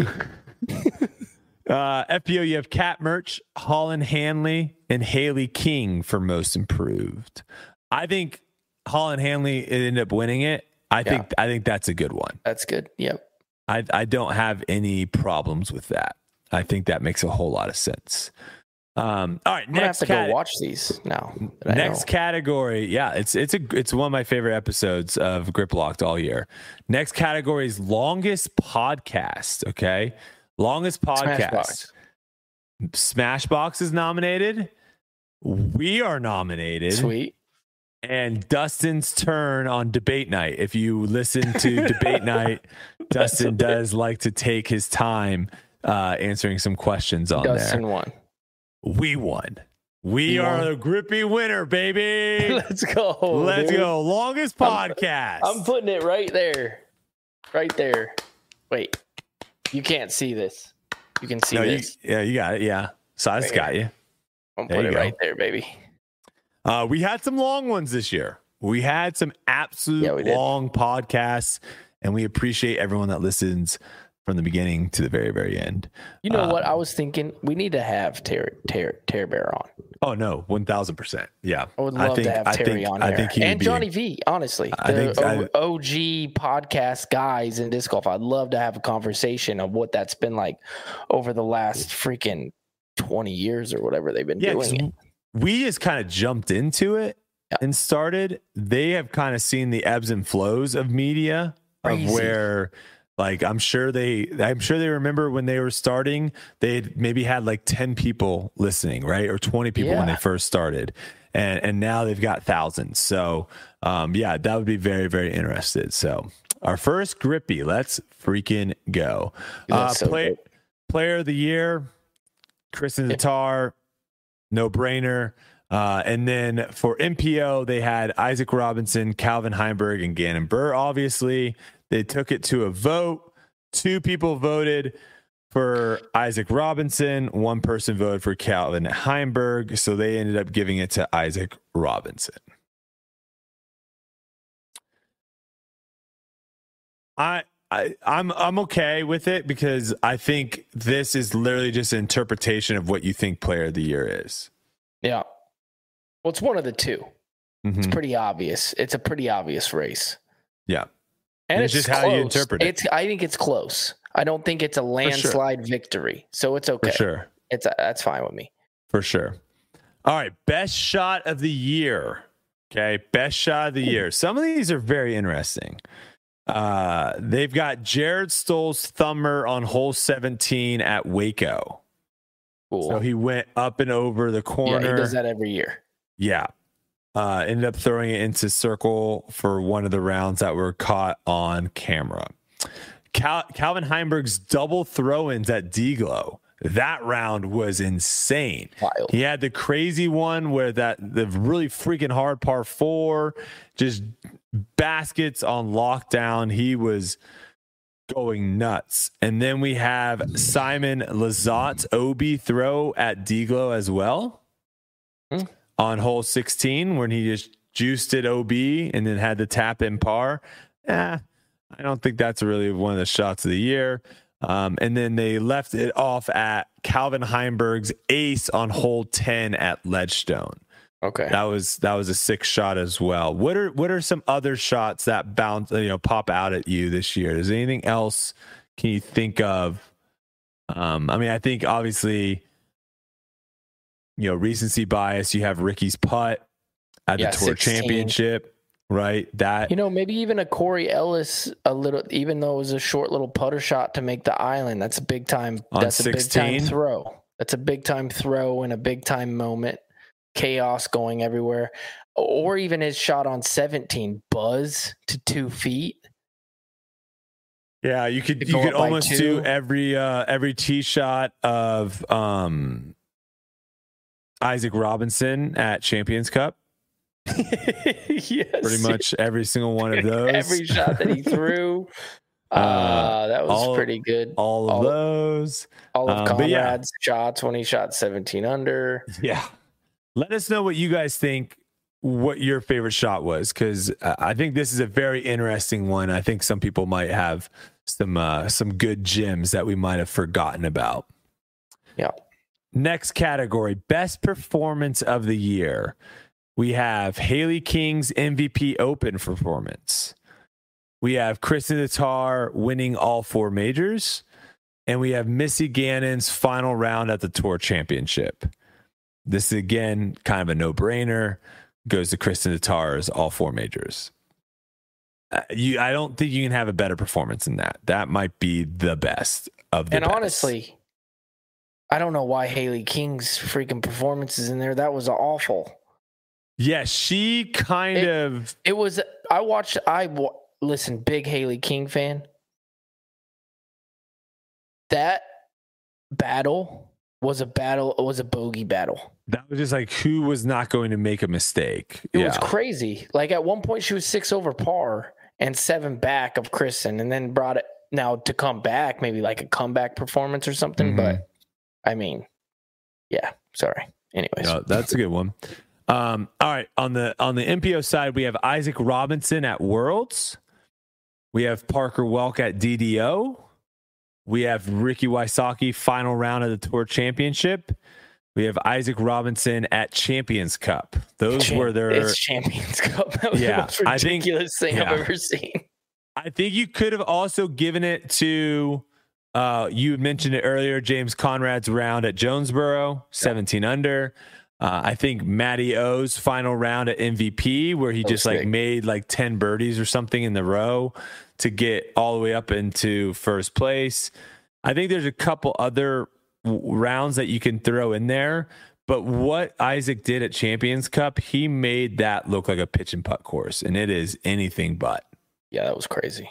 FPO, you have Cat Merch, Holland Hanley, and Haley King for most improved. I think Holland Hanley ended up winning it. I think that's a good one. That's good. Yep. I don't have any problems with that. I think that makes a whole lot of sense. All right, next have to go watch these now. Next category, yeah, it's one of my favorite episodes of Grip Locked all year. Next category is longest podcast. Okay. Longest podcast. Smashbox is nominated. We are nominated. Sweet. And Dustin's turn on debate night. If you listen to debate night, Dustin does like to take his time answering some questions on there. Dustin won. We won. We are the grippy winner, baby. Let's go. Let's go. Longest podcast. I'm putting it right there. Right there. Wait. You can't see this. You can see this. You got it. Yeah. So I just got you. I'll put it right there, baby. We had some long ones this year. We had some absolute long podcasts, and we appreciate everyone that listens from the beginning to the very, very end. You know what? I was thinking we need to have Tear Bear on. Oh, no. 1,000%. Yeah. I would love to have Terry on there. And Johnny V, honestly. The OG podcast guys in disc golf. I'd love to have a conversation of what that's been like over the last freaking 20 years or whatever they've been doing. We just kind of jumped into it and started. They have kind of seen the ebbs and flows of media of where... Like I'm sure they remember when they were starting, they maybe had like 10 people listening, right? Or 20 people when they first started. And now they've got thousands. So that would be very, very interested. So our first grippy, let's freaking go. Player of the year, Kristen Tatar, no brainer. And then for MPO, they had Isaac Robinson, Calvin Heimberg, and Gannon Burr, obviously. They took it to a vote. 2 people voted for Isaac Robinson. 1 person voted for Calvin Heimberg. So they ended up giving it to Isaac Robinson. I'm okay with it because I think this is literally just an interpretation of what you think player of the year is. Yeah. Well, it's one of the two. Mm-hmm. It's pretty obvious. It's a pretty obvious race. Yeah. And it's just close. How you interpret it. I think it's close. I don't think it's a landslide victory. So it's okay. For sure. That's fine with me. For sure. All right. Best shot of the year. Okay. Best shot of the year. Some of these are very interesting. They've got Jared Stoll's thumber on hole 17 at Waco. Cool. So he went up and over the corner. Yeah, he does that every year. Yeah. Ended up throwing it into circle for one of the rounds that were caught on camera. Calvin Heimberg's double throw-ins at D-Glow. That round was insane. Wild. He had the crazy one where the really freaking hard par 4, just baskets on lockdown. He was going nuts. And then we have Simon Lizotte's OB throw at D-Glow as well on hole 16 when he just juiced it OB and then had the tap in par. I don't think that's really one of the shots of the year. And then they left it off at Calvin Heimberg's ace on hole 10 at Ledgestone. Okay. That was a 6 shot as well. What are some other shots that bounce, pop out at you this year? Is there anything else can you think of? I think obviously, recency bias, you have Ricky's putt at the Tour 16. Championship, right? That maybe even a Corey Ellis, a little, even though it was a short little putter shot to make the island. That's a big time. That's 16? A big time throw. That's a big time throw and a big time moment. Chaos going everywhere. Or even his shot on 17, buzz to 2 feet. Yeah, you could almost do every tee shot of Isaac Robinson at Champions Cup. Yes, pretty much every single one of those. Every shot that he threw. That was pretty good. All of those. All of Conrad's shots when he shot 17 under. Yeah. Let us know what you guys think, what your favorite shot was, because I think this is a very interesting one. I think some people might have some good gems that we might have forgotten about. Yeah. Next category, best performance of the year. We have Haley King's MVP Open performance. We have Kristen Tatar winning all 4 majors. And we have Missy Gannon's final round at the Tour Championship. This is, again, kind of a no-brainer. Goes to Kristen Tatar's all 4 majors. I don't think you can have a better performance than that. That might be the best of the best. And honestly, I don't know why Haley King's freaking performance is in there. That was awful. Yeah, she It was. Listen, big Haley King fan. That battle was a battle. It was a bogey battle. That was just like, who was not going to make a mistake? It was crazy. Like at one point she was 6 over par and 7 back of Kristen, and then brought it now to come back, maybe like a comeback performance or something. Mm-hmm. But I mean, yeah, sorry. Anyways. No, that's a good one. All right. On the MPO side, we have Isaac Robinson at Worlds. We have Parker Welk at DDO. We have Ricky Wysocki final round of the Tour Championship. We have Isaac Robinson at Champions Cup. Those were their... It's Champions Cup. That was the most ridiculous thing I've ever seen. I think you could have also given it to, you mentioned it earlier, James Conrad's round at Jonesboro, 17 under. I think Matty O's final round at MVP, where he just made 10 birdies or something in the row to get all the way up into first place. I think there's a couple other rounds that you can throw in there, but what Isaac did at Champions Cup, he made that look like a pitch and putt course, and it is anything but. Yeah, that was crazy.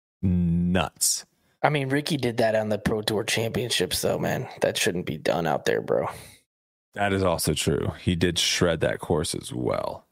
Nuts. I mean, Ricky did that on the Pro Tour Championships, though, man. That shouldn't be done out there, bro. That is also true. He did shred that course as well.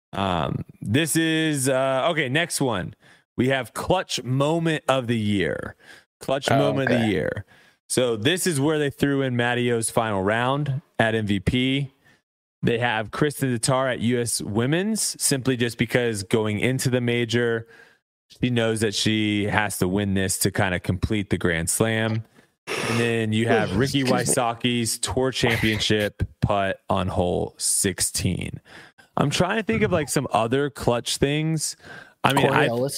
This is okay. Next one, we have clutch moment of the year. Clutch moment of the year. So this is where they threw in Mattio's final round at MVP. They have Kristen Tatar at U.S. Women's, simply just because going into the major, she knows that she has to win this to kind of complete the Grand Slam. And then you have Ricky Wysocki's Tour Championship putt on hole 16. I'm trying to think of some other clutch things. I mean,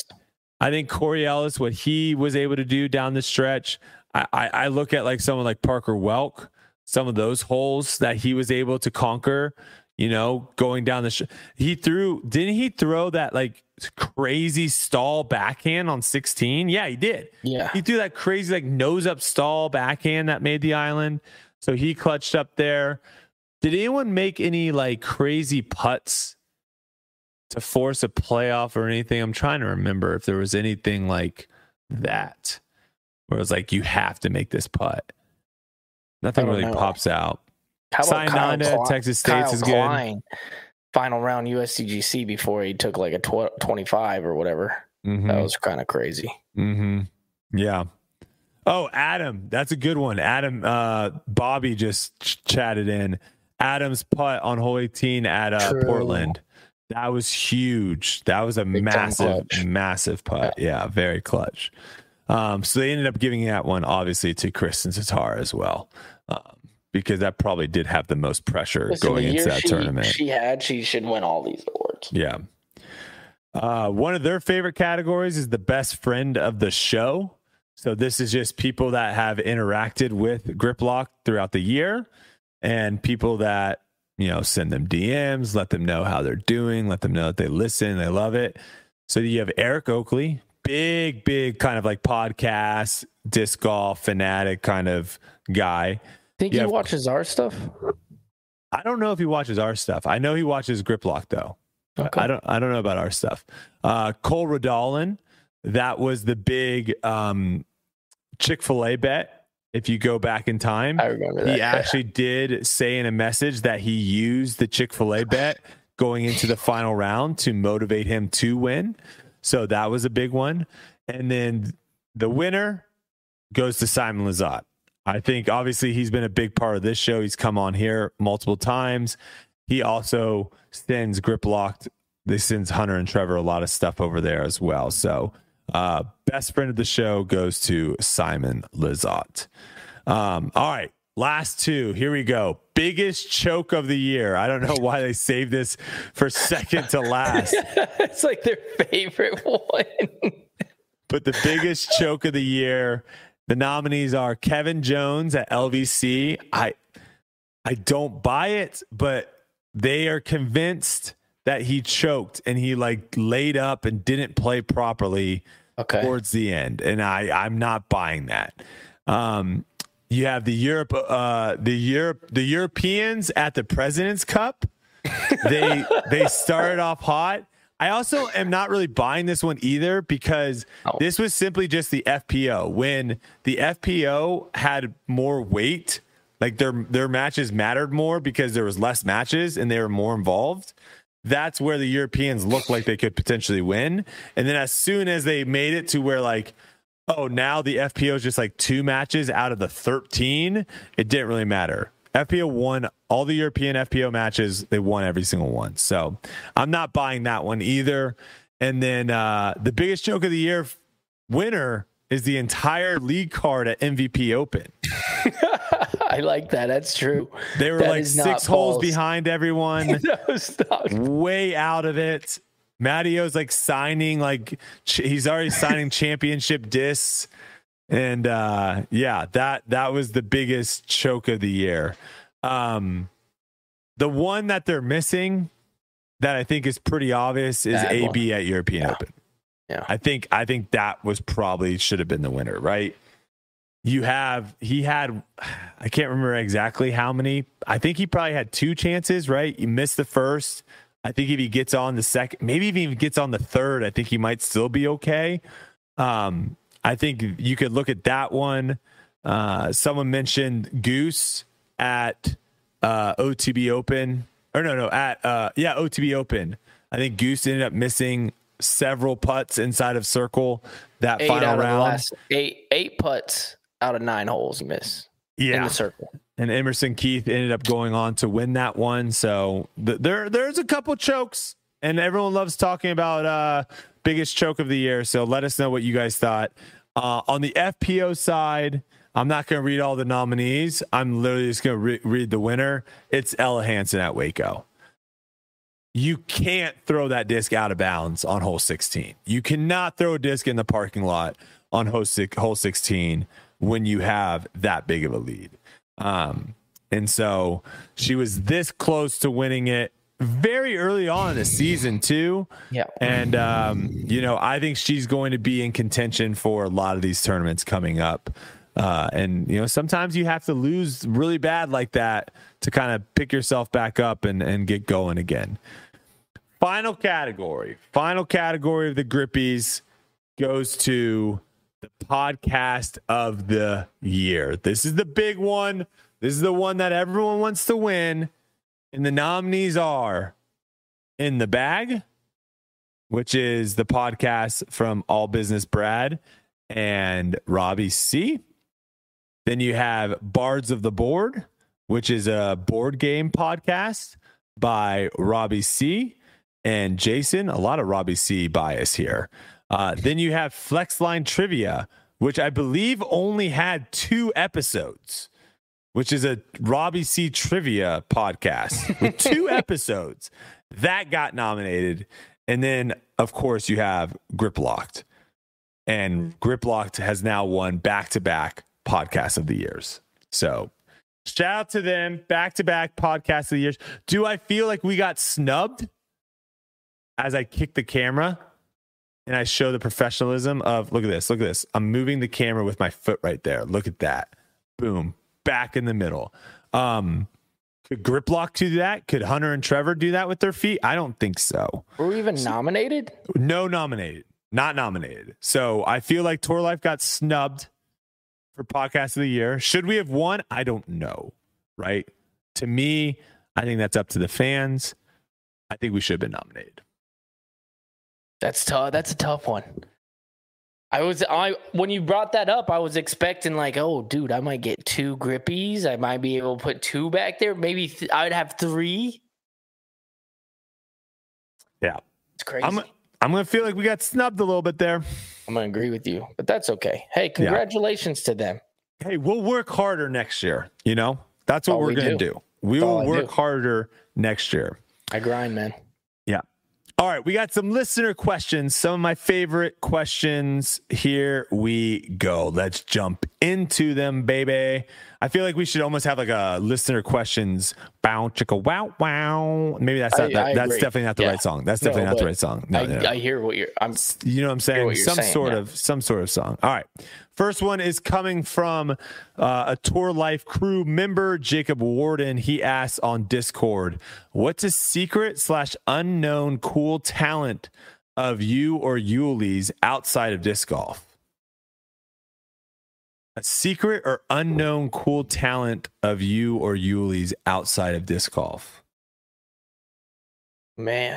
I think Corey Ellis, what he was able to do down the stretch. I look at someone like Parker Welk, some of those holes that he was able to conquer, going down the didn't he throw that crazy stall backhand on 16? Yeah, he did. Yeah. He threw that crazy nose up stall backhand that made the island. So he clutched up there. Did anyone make any crazy putts to force a playoff or anything? I'm trying to remember if there was anything like that where it was you have to make this putt. Nothing really pops out. How about Sinanda, Texas State's is good. Klein, final round USCGC before he took like a 25 or whatever. Mm-hmm. That was kind of crazy. Mm-hmm. Yeah. Oh, Adam, that's a good one. Adam, Bobby just chatted in. Adam's putt on hole 18 at Portland. That was huge. That was a massive putt. Yeah, very clutch. So they ended up giving that one, obviously, to Kristen Tatar as well, because that probably did have the most pressure going into that tournament. She should win all these awards. Yeah. One of their favorite categories is the best friend of the show. So this is just people that have interacted with Griplock throughout the year, and people that, send them DMs, let them know how they're doing, let them know that they listen, they love it. So you have Eric Oakley, big kind of like podcast, disc golf fanatic kind of guy. Think he watches our stuff? I don't know if he watches our stuff. I know he watches Griplock though. Okay. I don't know about our stuff. Cole Rodolin, that was the big Chick-fil-A bet. If you go back in time, I remember that. He actually did say in a message that he used the Chick-fil-A bet going into the final round to motivate him to win. So that was a big one. And then the winner goes to Simon Lizotte. I think obviously he's been a big part of this show. He's come on here multiple times. He also sends Griplocked. They sends Hunter and Trevor a lot of stuff over there as well. So best friend of the show goes to Simon Lizotte. All right. Last two. Here we go. Biggest choke of the year. I don't know why they saved this for second to last. It's like their favorite one. But the biggest choke of the year, the nominees are Kevin Jones at LVC. I don't buy it, but they are convinced that he choked and he laid up and didn't play properly towards the end. And I'm not buying that. You have the Europeans at the President's Cup. They started off hot. I also am not really buying this one either, because this was simply just the FPO. When the FPO had more weight, like their matches mattered more because there was less matches and they were more involved. That's where the Europeans looked like they could potentially win. And then as soon as they made it to where now the FPO is just 2 matches out of the 13, it didn't really matter. FPO won all the European FPO matches. They won every single one. So I'm not buying that one either. And then the biggest joke of the year winner is the entire league card at MVP Open. I like that. That's true. They were 6 holes behind everyone. No, stop. Way out of it. Mattio's signing, he's already signing championship discs. And that was the biggest choke of the year. The one that they're missing that I think is pretty obvious is AB at European Open. Yeah. I think that was probably should have been the winner, right? He had, I can't remember exactly how many. I think he probably had 2 chances, right? He missed the first. I think if he gets on the second, maybe if he even gets on the third, I think he might still be okay. I think you could look at that one. Someone mentioned Goose at OTB Open. Or OTB Open. I think Goose ended up missing several putts inside of circle that final round. 8 putts out of 9 holes he missed in the circle. And Emerson Keith ended up going on to win that one. So there's a couple chokes, and everyone loves talking about biggest choke of the year. So let us know what you guys thought. On the FPO side, I'm not going to read all the nominees. I'm literally just going to read the winner. It's Ella Hansen at Waco. You can't throw that disc out of bounds on hole 16. You cannot throw a disc in the parking lot on hole 16 when you have that big of a lead. And so she was this close to winning it very early on in the season too. Yeah. And, I think she's going to be in contention for a lot of these tournaments coming up. And sometimes you have to lose really bad like that to kind of pick yourself back up and get going again. Final category of the Grippies goes to the podcast of the year. This is the big one. This is the one that everyone wants to win. And the nominees are In the Bag, which is the podcast from All Business Brad and Robbie C. Then you have Bards of the Board, which is a board game podcast by Robbie C. and Jason. A lot of Robbie C. bias here. Then you have Flexline Trivia, which I believe only had 2 episodes, which is a Robbie C. Trivia podcast with 2 episodes. That got nominated. And then, of course, you have Grip Locked. And Grip Locked has now won back-to-back podcast of the years. So shout out to them. Back-to-back podcast of the years. Do I feel like we got snubbed as I kick the camera and I show the professionalism of, look at this, look at this. I'm moving the camera with my foot right there. Look at that. Boom. Back in the middle. Could Grip Lock do that? Could Hunter and Trevor do that with their feet? I don't think so. Were we even nominated? No nominated. Not nominated. So I feel like Tour Life got snubbed for podcast of the year. Should we have won? I don't know. Right? To me, I think that's up to the fans. I think we should have been nominated. That's tough. That's a tough one. When you brought that up, I was expecting like, oh, dude, I might get 2 grippies. I might be able to put 2 back there. Maybe I would have 3. Yeah, it's crazy. I'm gonna feel like we got snubbed a little bit there. I'm gonna agree with you, but that's okay. Hey, congratulations to them. Hey, we'll work harder next year. You know, that's what we're gonna do. We will work harder next year. I grind, man. Yeah. All right, we got some listener questions, some of my favorite questions. Here we go. Let's jump into them, baby. I feel like we should almost have like a listener questions. Bow, chicka, wow, wow. Maybe that's not, that's definitely not the right song. That's definitely not the right song. No. I hear what you know what I'm saying? Some sort of song. All right. First one is coming from a Tour Life crew member, Jacob Warden. He asks on Discord, what's a secret/unknown cool talent of you or Yuli's outside of disc golf? A secret or unknown cool talent of you or Yuli's outside of disc golf? Man.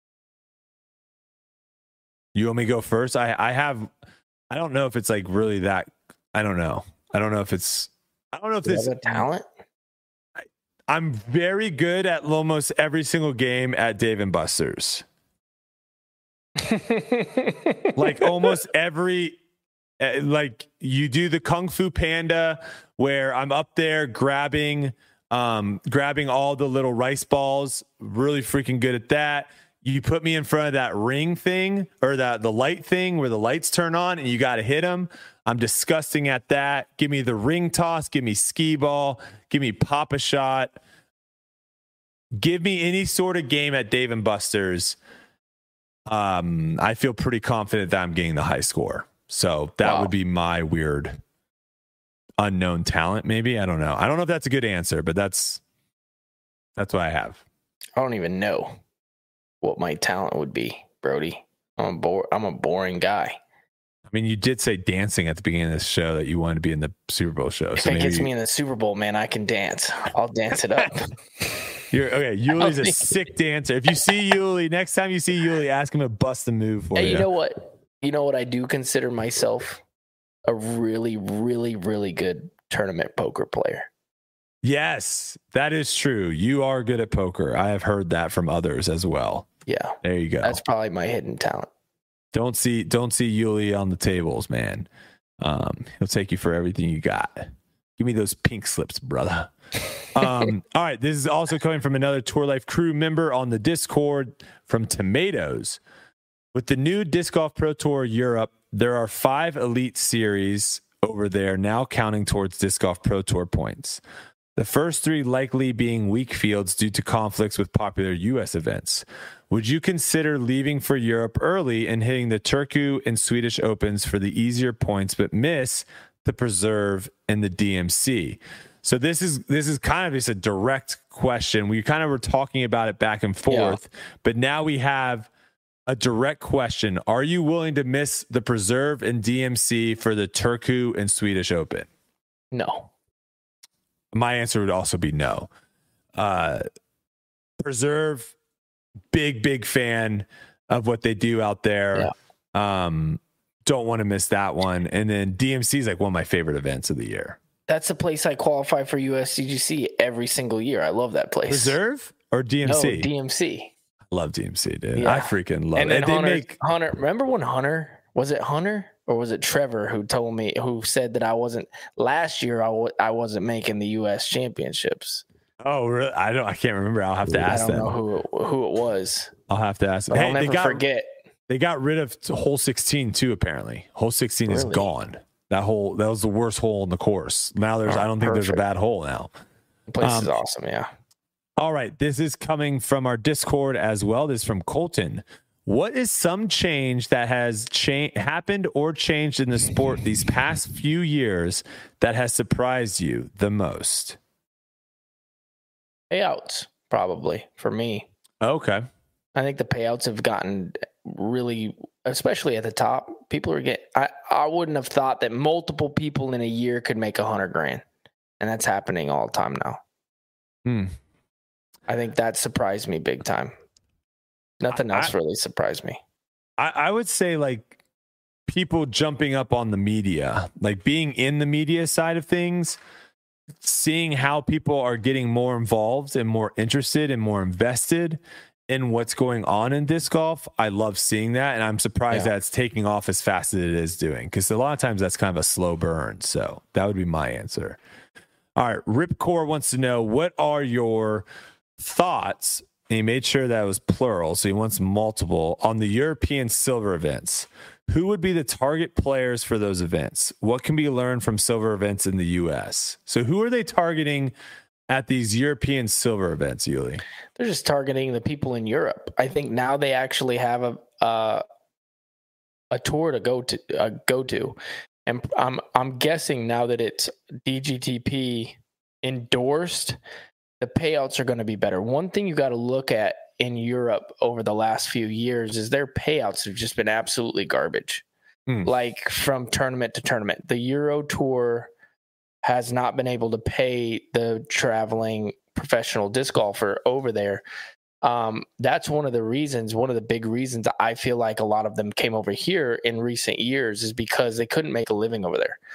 You want me to go first? I don't know if it's like really that. I don't know if this talent. I'm very good at almost every single game at Dave & Buster's. Like almost every, like you do the Kung Fu Panda where I'm up there grabbing all the little rice balls. Really freaking good at that. You put me in front of that ring thing or the light thing where the lights turn on and you got to hit them. I'm disgusting at that. Give me the ring toss. Give me skee ball. Give me pop a shot. Give me any sort of game at Dave & Buster's. I feel pretty confident that I'm getting the high score. So that would be my weird unknown talent. Maybe. I don't know. I don't know if that's a good answer, but that's what I have. I don't even know what my talent would be, Brody. I'm a boring guy. I mean, you did say dancing at the beginning of this show that you wanted to be in the Super Bowl show. If it gets me in the Super Bowl, man, I can dance. I'll dance it up. Yuli's a sick dancer. If you see Yuli, next time you see Yuli, ask him to bust a move for you. Hey, you know what? You know what? I do consider myself a really, really, really good tournament poker player. Yes, that is true. You are good at poker. I have heard that from others as well. Yeah. There you go. That's probably my hidden talent. Don't see Yuli on the tables, man. He'll take you for everything you got. Give me those pink slips, brother. All right. This is also coming from another Tour Life crew member on the Discord from Tomatoes. With the new Disc Golf Pro Tour Europe, there are 5 elite series over there now counting towards Disc Golf Pro Tour points. The first 3 likely being weak fields due to conflicts with popular U.S. events. Would you consider leaving for Europe early and hitting the Turku and Swedish Opens for the easier points, but miss the Preserve and the DMC? So this is kind of just a direct question. We kind of were talking about it back and forth, but now we have a direct question. Are you willing to miss the Preserve and DMC for the Turku and Swedish Open? No. My answer would also be no. Preserve, big fan of what they do out there. Yeah. Don't want to miss that one. And then DMC is like one of my favorite events of the year. That's the place I qualify for USDGC every single year. I love that place. Preserve or DMC? No, DMC. I love DMC, dude. Yeah. I freaking love it. And Hunter, remember when Hunter, was it Hunter or was it Trevor who said that I wasn't, last year I wasn't making the US championships. Oh, really? I can't remember. I'll have to ask them. I don't know who it was. I'll have to ask them. Hey, I'll never forget. They got rid of hole 16 too, apparently. Hole 16 is gone. That was the worst hole in the course. Now I don't think there's a bad hole now. The place is awesome, yeah. All right. This is coming from our Discord as well. This is from Colton. What is some change that has happened or changed in the sport these past few years that has surprised you the most? Payouts, probably, for me. Okay. I think the payouts have gotten really, especially at the top. People are getting, I wouldn't have thought that multiple people in a year could make $100,000. And that's happening all the time now. I think that surprised me big time. Nothing else really surprised me. I would say like people jumping up on the media, like being in the media side of things, seeing how people are getting more involved and more interested and more invested in what's going on in disc golf. I love seeing that. And I'm surprised that it's taking off as fast as it is doing. Because a lot of times that's kind of a slow burn. So that would be my answer. All right. Ripcore wants to know, what are your thoughts? And he made sure that it was plural. So he wants multiple on the European silver events. Who would be the target players for those events? What can be learned from silver events in the U.S.? So who are they targeting at these European silver events, Yuli? They're just targeting the people in Europe. I think now they actually have a tour to go to, and I'm guessing now that it's DGTP endorsed, the payouts are going to be better. One thing you got to look at in Europe over the last few years is their payouts have just been absolutely garbage. Like from tournament to tournament, the Euro Tour has not been able to pay the traveling professional disc golfer over there. That's one of the big reasons I feel like a lot of them came over here in recent years is because they couldn't make a living over there.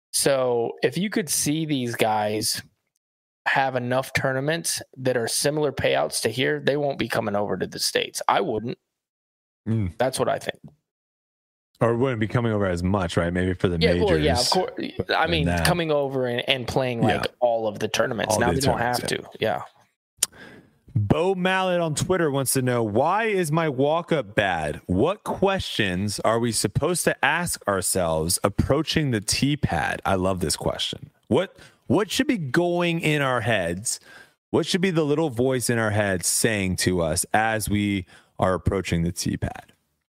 So if you could see these guys have enough tournaments that are similar payouts to here, they won't be coming over to the States. I wouldn't. That's what I think. Or wouldn't be coming over as much, right? Maybe for the majors. Well, yeah, of course. I mean, coming over and playing like all of the tournaments. Now they don't have to. Yeah. Bo Mallet on Twitter wants to know, why is my walk-up bad? What questions are we supposed to ask ourselves approaching the tee pad? I love this question. What should be going in our heads? What should be the little voice in our heads saying to us as we are approaching the tee pad?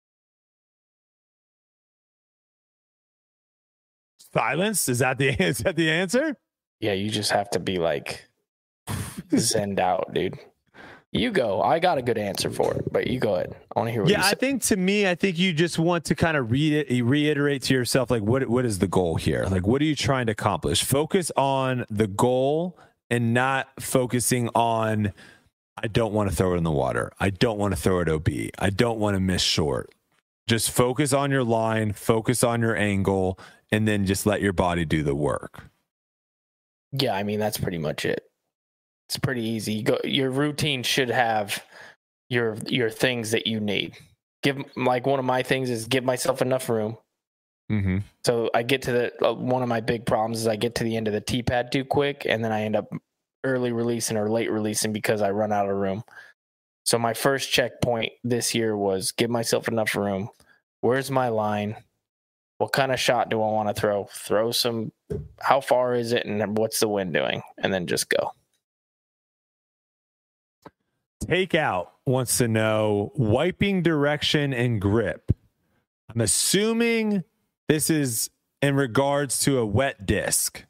Silence? Is that the answer? Yeah, you just have to be like zened out, dude. You go. I got a good answer for it, but you go ahead. I want to hear what you say. I think you just want to kind of reiterate to yourself, like, what is the goal here? Like, what are you trying to accomplish? Focus on the goal and not focusing on, I don't want to throw it in the water. I don't want to throw it OB. I don't want to miss short. Just focus on your line, focus on your angle, and then just let your body do the work. Yeah, I mean, that's pretty much it. It's pretty easy. Your routine should have your things that you need. Like one of my things is give myself enough room. Mm-hmm. So I get to one of my big problems is I get to the end of the tee pad too quick, and then I end up early releasing or late releasing because I run out of room. So my first checkpoint this year was give myself enough room. Where's my line? What kind of shot do I want to throw? Throw some. How far is it, and what's the wind doing? And then just go. Takeout wants to know wiping direction and grip. I'm assuming this is in regards to a wet disc.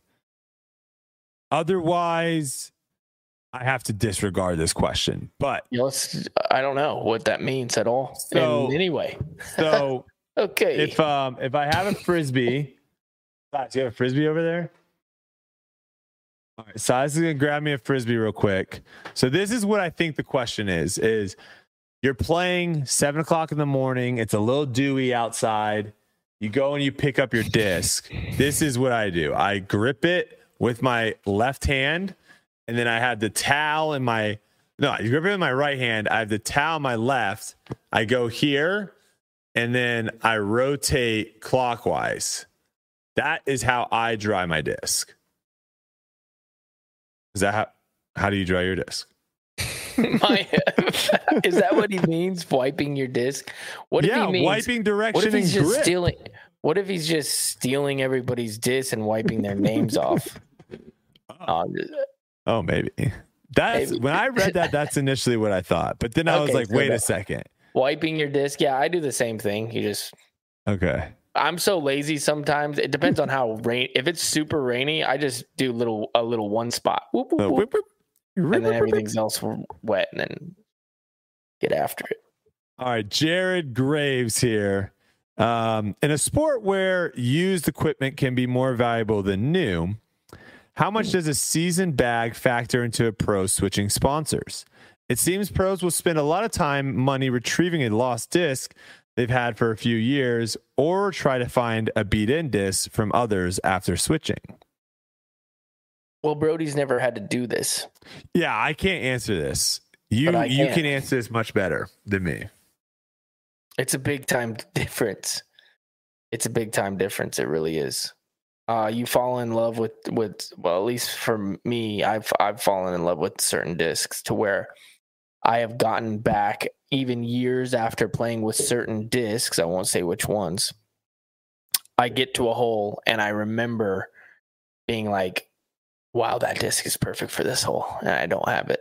Otherwise, I have to disregard this question. But I don't know what that means at all. So anyway, okay. If I have a frisbee, do you have a frisbee over there? All right, so I was gonna grab me a Frisbee real quick. So this is what I think the question is you're playing 7:00 in the morning. It's a little dewy outside. You go and you pick up your disc. This is what I do. I grip it with my left hand, and then I have the towel in my, I grip it in my right hand. I have the towel in my left. I go here, and then I rotate clockwise. That is how I dry my disc. Is that how do you dry your disc? Is that what he means? Wiping your disc? What if he means wiping direction? What if he's and just grip? stealing? What if he's just stealing everybody's disc and wiping their names off? Maybe. When I read that, that's initially what I thought. But then I was like, wait a second. Wiping your disc? Yeah, I do the same thing. You just I'm so lazy sometimes. It depends on how if it's super rainy, I just do a little one spot. Whoop, whoop, whoop. And then everything's else wet, and then get after it. All right, Jared Graves here. In a sport where used equipment can be more valuable than new, how much does a seasoned bag factor into a pro switching sponsors? It seems pros will spend a lot of money retrieving a lost disc they've had for a few years, or try to find a beat-in disc from others after switching. Well, Brody's never had to do this. Yeah, I can't answer this. You can answer this much better than me. It's a big time difference. It really is. You fall in love with well, at least for me, I've fallen in love with certain discs to where I have gotten back even years after playing with certain discs. I won't say which ones. I get to a hole and I remember being like, wow, that disc is perfect for this hole, and I don't have it.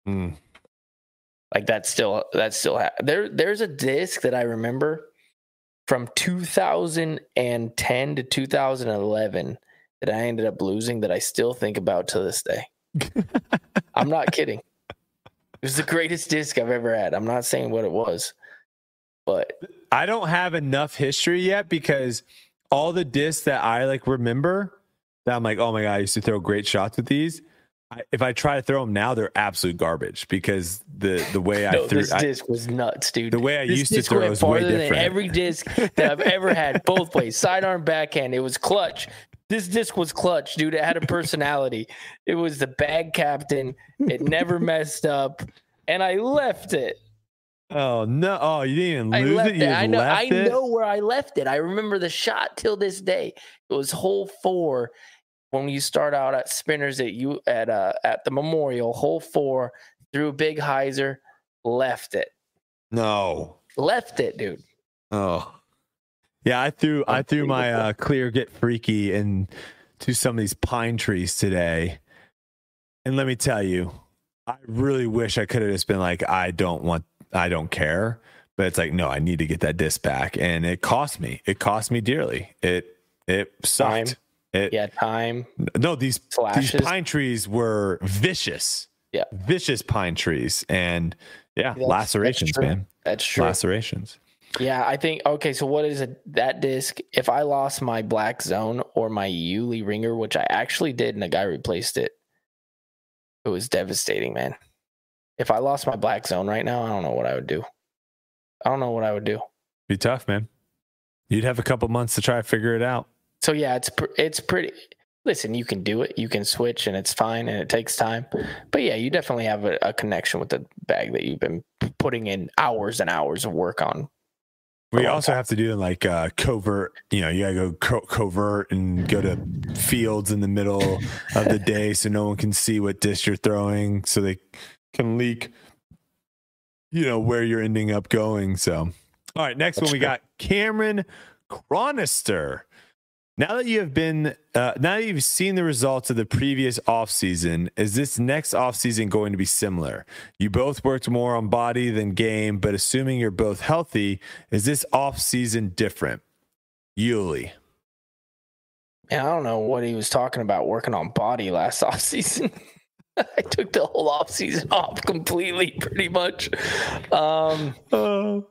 Like that's still there's a disc that I remember from 2010 to 2011 that I ended up losing that I still think about to this day. I'm not kidding. It was the greatest disc I've ever had. I'm not saying what it was, but I don't have enough history yet because all the discs that I remember that I'm like, oh my God, I used to throw great shots with these. If I try to throw them now, they're absolute garbage because the way I threw this disc was nuts, dude. The way I used to throw is way different. Than every disc that I've ever had, both ways, sidearm, backhand. It was clutch. This disc was clutch, dude. It had a personality. It was the bag captain. It never messed up, and I left it. Oh no! Oh, you didn't even lose it. You I know where I left it. I remember the shot till this day. It was hole 4 when you start out at spinners at the Memorial. Hole 4 threw Big Heiser, left it. No, left it, dude. Oh, yeah. I threw my clear get freaky into some of these pine trees today, and let me tell you, I really wish I could have just been like, I don't care. But it's like, no, I need to get that disc back. And it cost me. It cost me dearly. It sucked. Time. No, these pine trees were vicious. Yeah. Vicious pine trees. And lacerations, man. That's true. Lacerations. Yeah, I think, okay, so what is that disc? If I lost my Black Zone or my Yuli Ringer, which I actually did, and a guy replaced it, it was devastating, man. If I lost my Black Zone right now, I don't know what I would do. Be tough, man. You'd have a couple months to try to figure it out. So yeah, it's pretty. Listen, you can do it. You can switch, and it's fine, and it takes time. But yeah, you definitely have a connection with the bag that you've been putting in hours and hours of work on. We also have to do like covert. You gotta go covert and go to fields in the middle of the day so no one can see what disc you're throwing, so they can leak, where you're ending up going. So, all right, next one we got Cameron Chronister. Now that you've seen the results of the previous offseason, is this next offseason going to be similar? You both worked more on body than game, but assuming you're both healthy, is this offseason different? Yuli. Yeah, I don't know what he was talking about working on body last offseason. I took the whole offseason off completely, pretty much. No,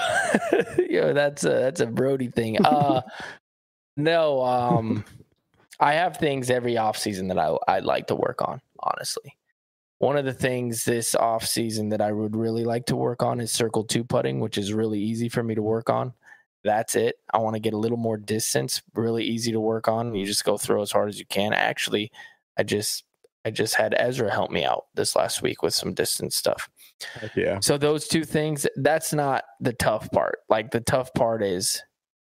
that's a Brody thing. No, I have things every off season that I'd like to work on, honestly. One of the things this off season that I would really like to work on is Circle 2 putting, which is really easy for me to work on. That's it. I want to get a little more distance, really easy to work on. You just go throw as hard as you can. Actually, I just had Ezra help me out this last week with some distance stuff. Yeah. So those two things, that's not the tough part. Like, the tough part is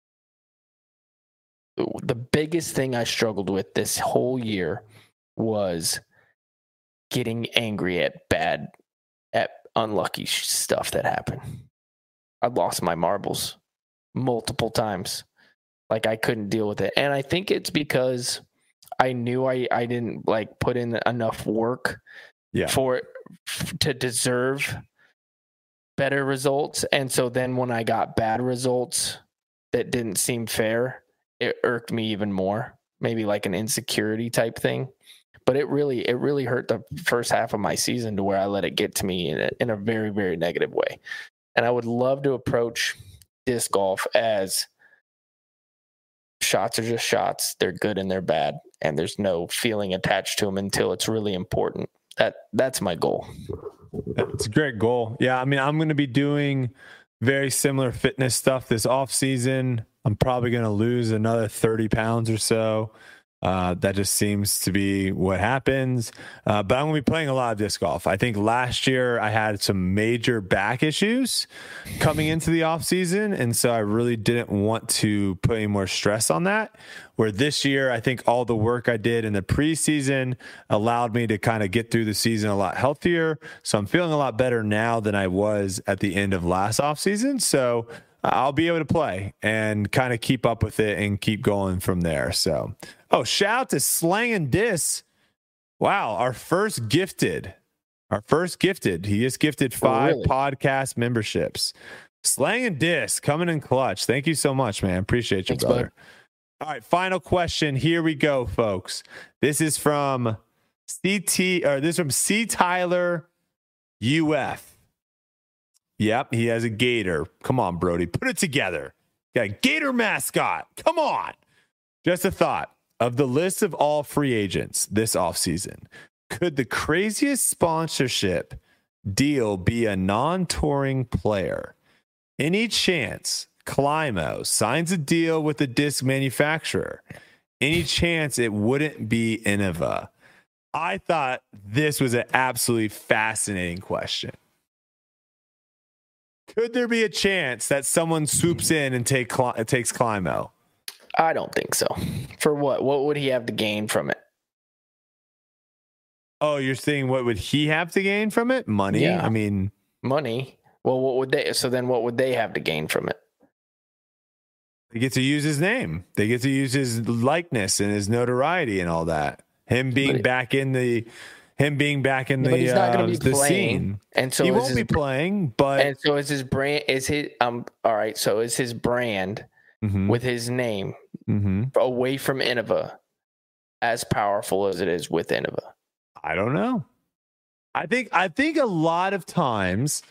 the biggest thing I struggled with this whole year was getting angry at unlucky stuff that happened. I lost my marbles multiple times. Like, I couldn't deal with it. And I think it's because I knew I didn't like put in enough work for it to deserve better results. And so then when I got bad results that didn't seem fair, it irked me even more, maybe like an insecurity type thing. But it really hurt the first half of my season to where I let it get to me in a very, very negative way. And I would love to approach disc golf as shots are just shots. They're good and they're bad, and there's no feeling attached to them until it's really important. That's my goal. It's a great goal. Yeah, I mean, I'm going to be doing very similar fitness stuff this off season. I'm probably going to lose another 30 pounds or so. That just seems to be what happens. But I'm going to be playing a lot of disc golf. I think last year I had some major back issues coming into the off season. And so I really didn't want to put any more stress on that. Where this year, I think all the work I did in the preseason allowed me to kind of get through the season a lot healthier. So I'm feeling a lot better now than I was at the end of last off season. So I'll be able to play and kind of keep up with it and keep going from there. So, shout out to Slang and Dis. Wow, our first gifted. He just gifted 5 podcast memberships. Slang and Dis coming in clutch. Thank you so much, man. Appreciate you, brother. Bud. All right, final question. Here we go, folks. This is from C. Tyler UF. Yep, he has a gator. Come on, Brody. Put it together. Got a gator mascot. Come on. Just a thought. Of the list of all free agents this offseason, could the craziest sponsorship deal be a non-touring player? Any chance Climo signs a deal with a disc manufacturer? Any chance it wouldn't be Innova? I thought this was an absolutely fascinating question. Could there be a chance that someone swoops in and takes Climo? I don't think so. For what? What would he have to gain from it? Oh, you're saying what would he have to gain from it? Money? Yeah. I mean, money. Well, what would they? So then, what would they have to gain from it? They get to use his name. They get to use his likeness and his notoriety and all that. Him being back in the he's not going to be playing, scene, and so he won't be playing. But and so is his brand. All right. So is his brand with his name away from Innova as powerful as it is with Innova? I don't know. I think a lot of times,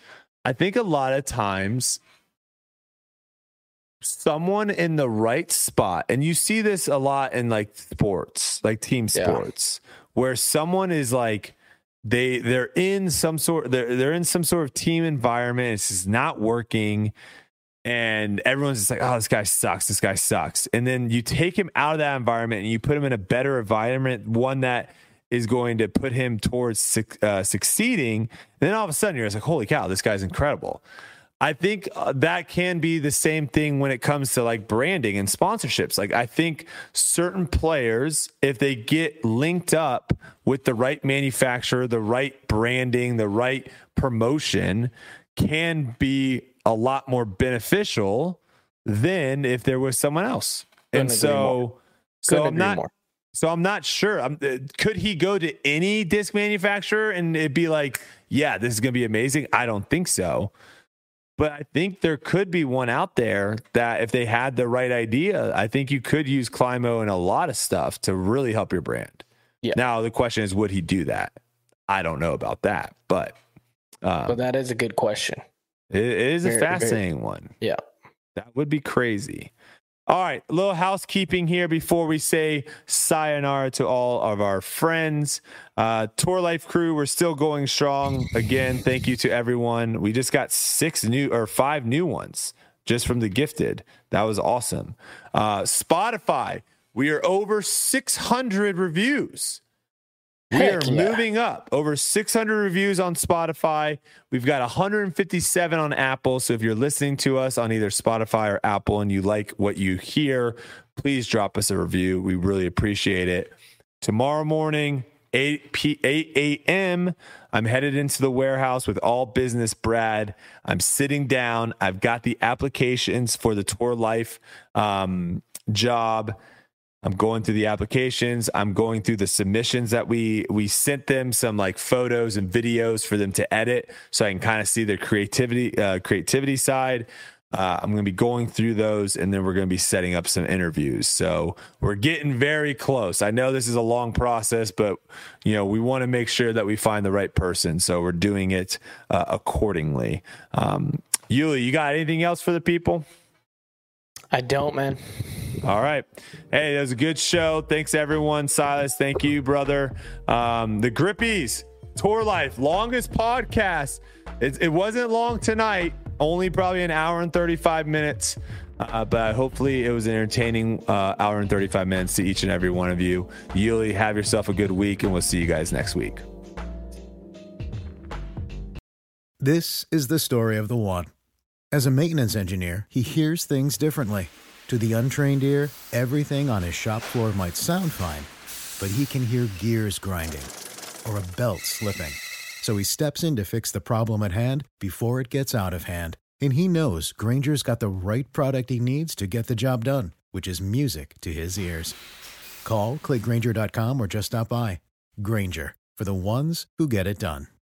someone in the right spot, and you see this a lot in like sports, like team sports, where someone is like they're in some sort of team environment. It's just not working, and everyone's just like, oh, this guy sucks. And then you take him out of that environment and you put him in a better environment, one that is going to put him towards succeeding. And then all of a sudden you're just like, holy cow, this guy's incredible. I think that can be the same thing when it comes to like branding and sponsorships. Like, I think certain players, if they get linked up with the right manufacturer, the right branding, the right promotion, can be a lot more beneficial than if there was someone else. And so I'm not sure. Could he go to any disc manufacturer and it'd be like, yeah, this is going to be amazing? I don't think so. But I think there could be one out there that if they had the right idea, I think you could use Climo in a lot of stuff to really help your brand. Yeah. Now, the question is, would he do that? I don't know about that, but that is a good question. It is a fascinating one. Yeah. That would be crazy. All right, a little housekeeping here before we say sayonara to all of our friends. Tour Life crew, we're still going strong. Again, thank you to everyone. We just got 5 new ones just from the gifted. That was awesome. Spotify, we are over 600 reviews. We are moving up. Over 600 reviews on Spotify. We've got 157 on Apple. So if you're listening to us on either Spotify or Apple and you like what you hear, please drop us a review. We really appreciate it. Tomorrow morning, 8 a.m., I'm headed into the warehouse with All Business Brad. I'm sitting down. I've got the applications for the Tour Life job. I'm going through the applications. I'm going through the submissions that we sent them, some like photos and videos for them to edit so I can kind of see their creativity side. I'm going to be going through those, and then we're going to be setting up some interviews. So we're getting very close. I know this is a long process, but we want to make sure that we find the right person. So we're doing it accordingly. Yuli, you got anything else for the people? I don't, man. All right. Hey, that was a good show. Thanks, everyone. Silas, thank you, brother. The Grippies, Tour Life, longest podcast. It wasn't long tonight, only probably an hour and 35 minutes. But hopefully it was an entertaining hour and 35 minutes to each and every one of you. Yuli, have yourself a good week, and we'll see you guys next week. This is the story of the one. As a maintenance engineer, he hears things differently. To the untrained ear, everything on his shop floor might sound fine, but he can hear gears grinding or a belt slipping. So he steps in to fix the problem at hand before it gets out of hand. And he knows Grainger's got the right product he needs to get the job done, which is music to his ears. Call, click Grainger.com, or just stop by. Grainger, for the ones who get it done.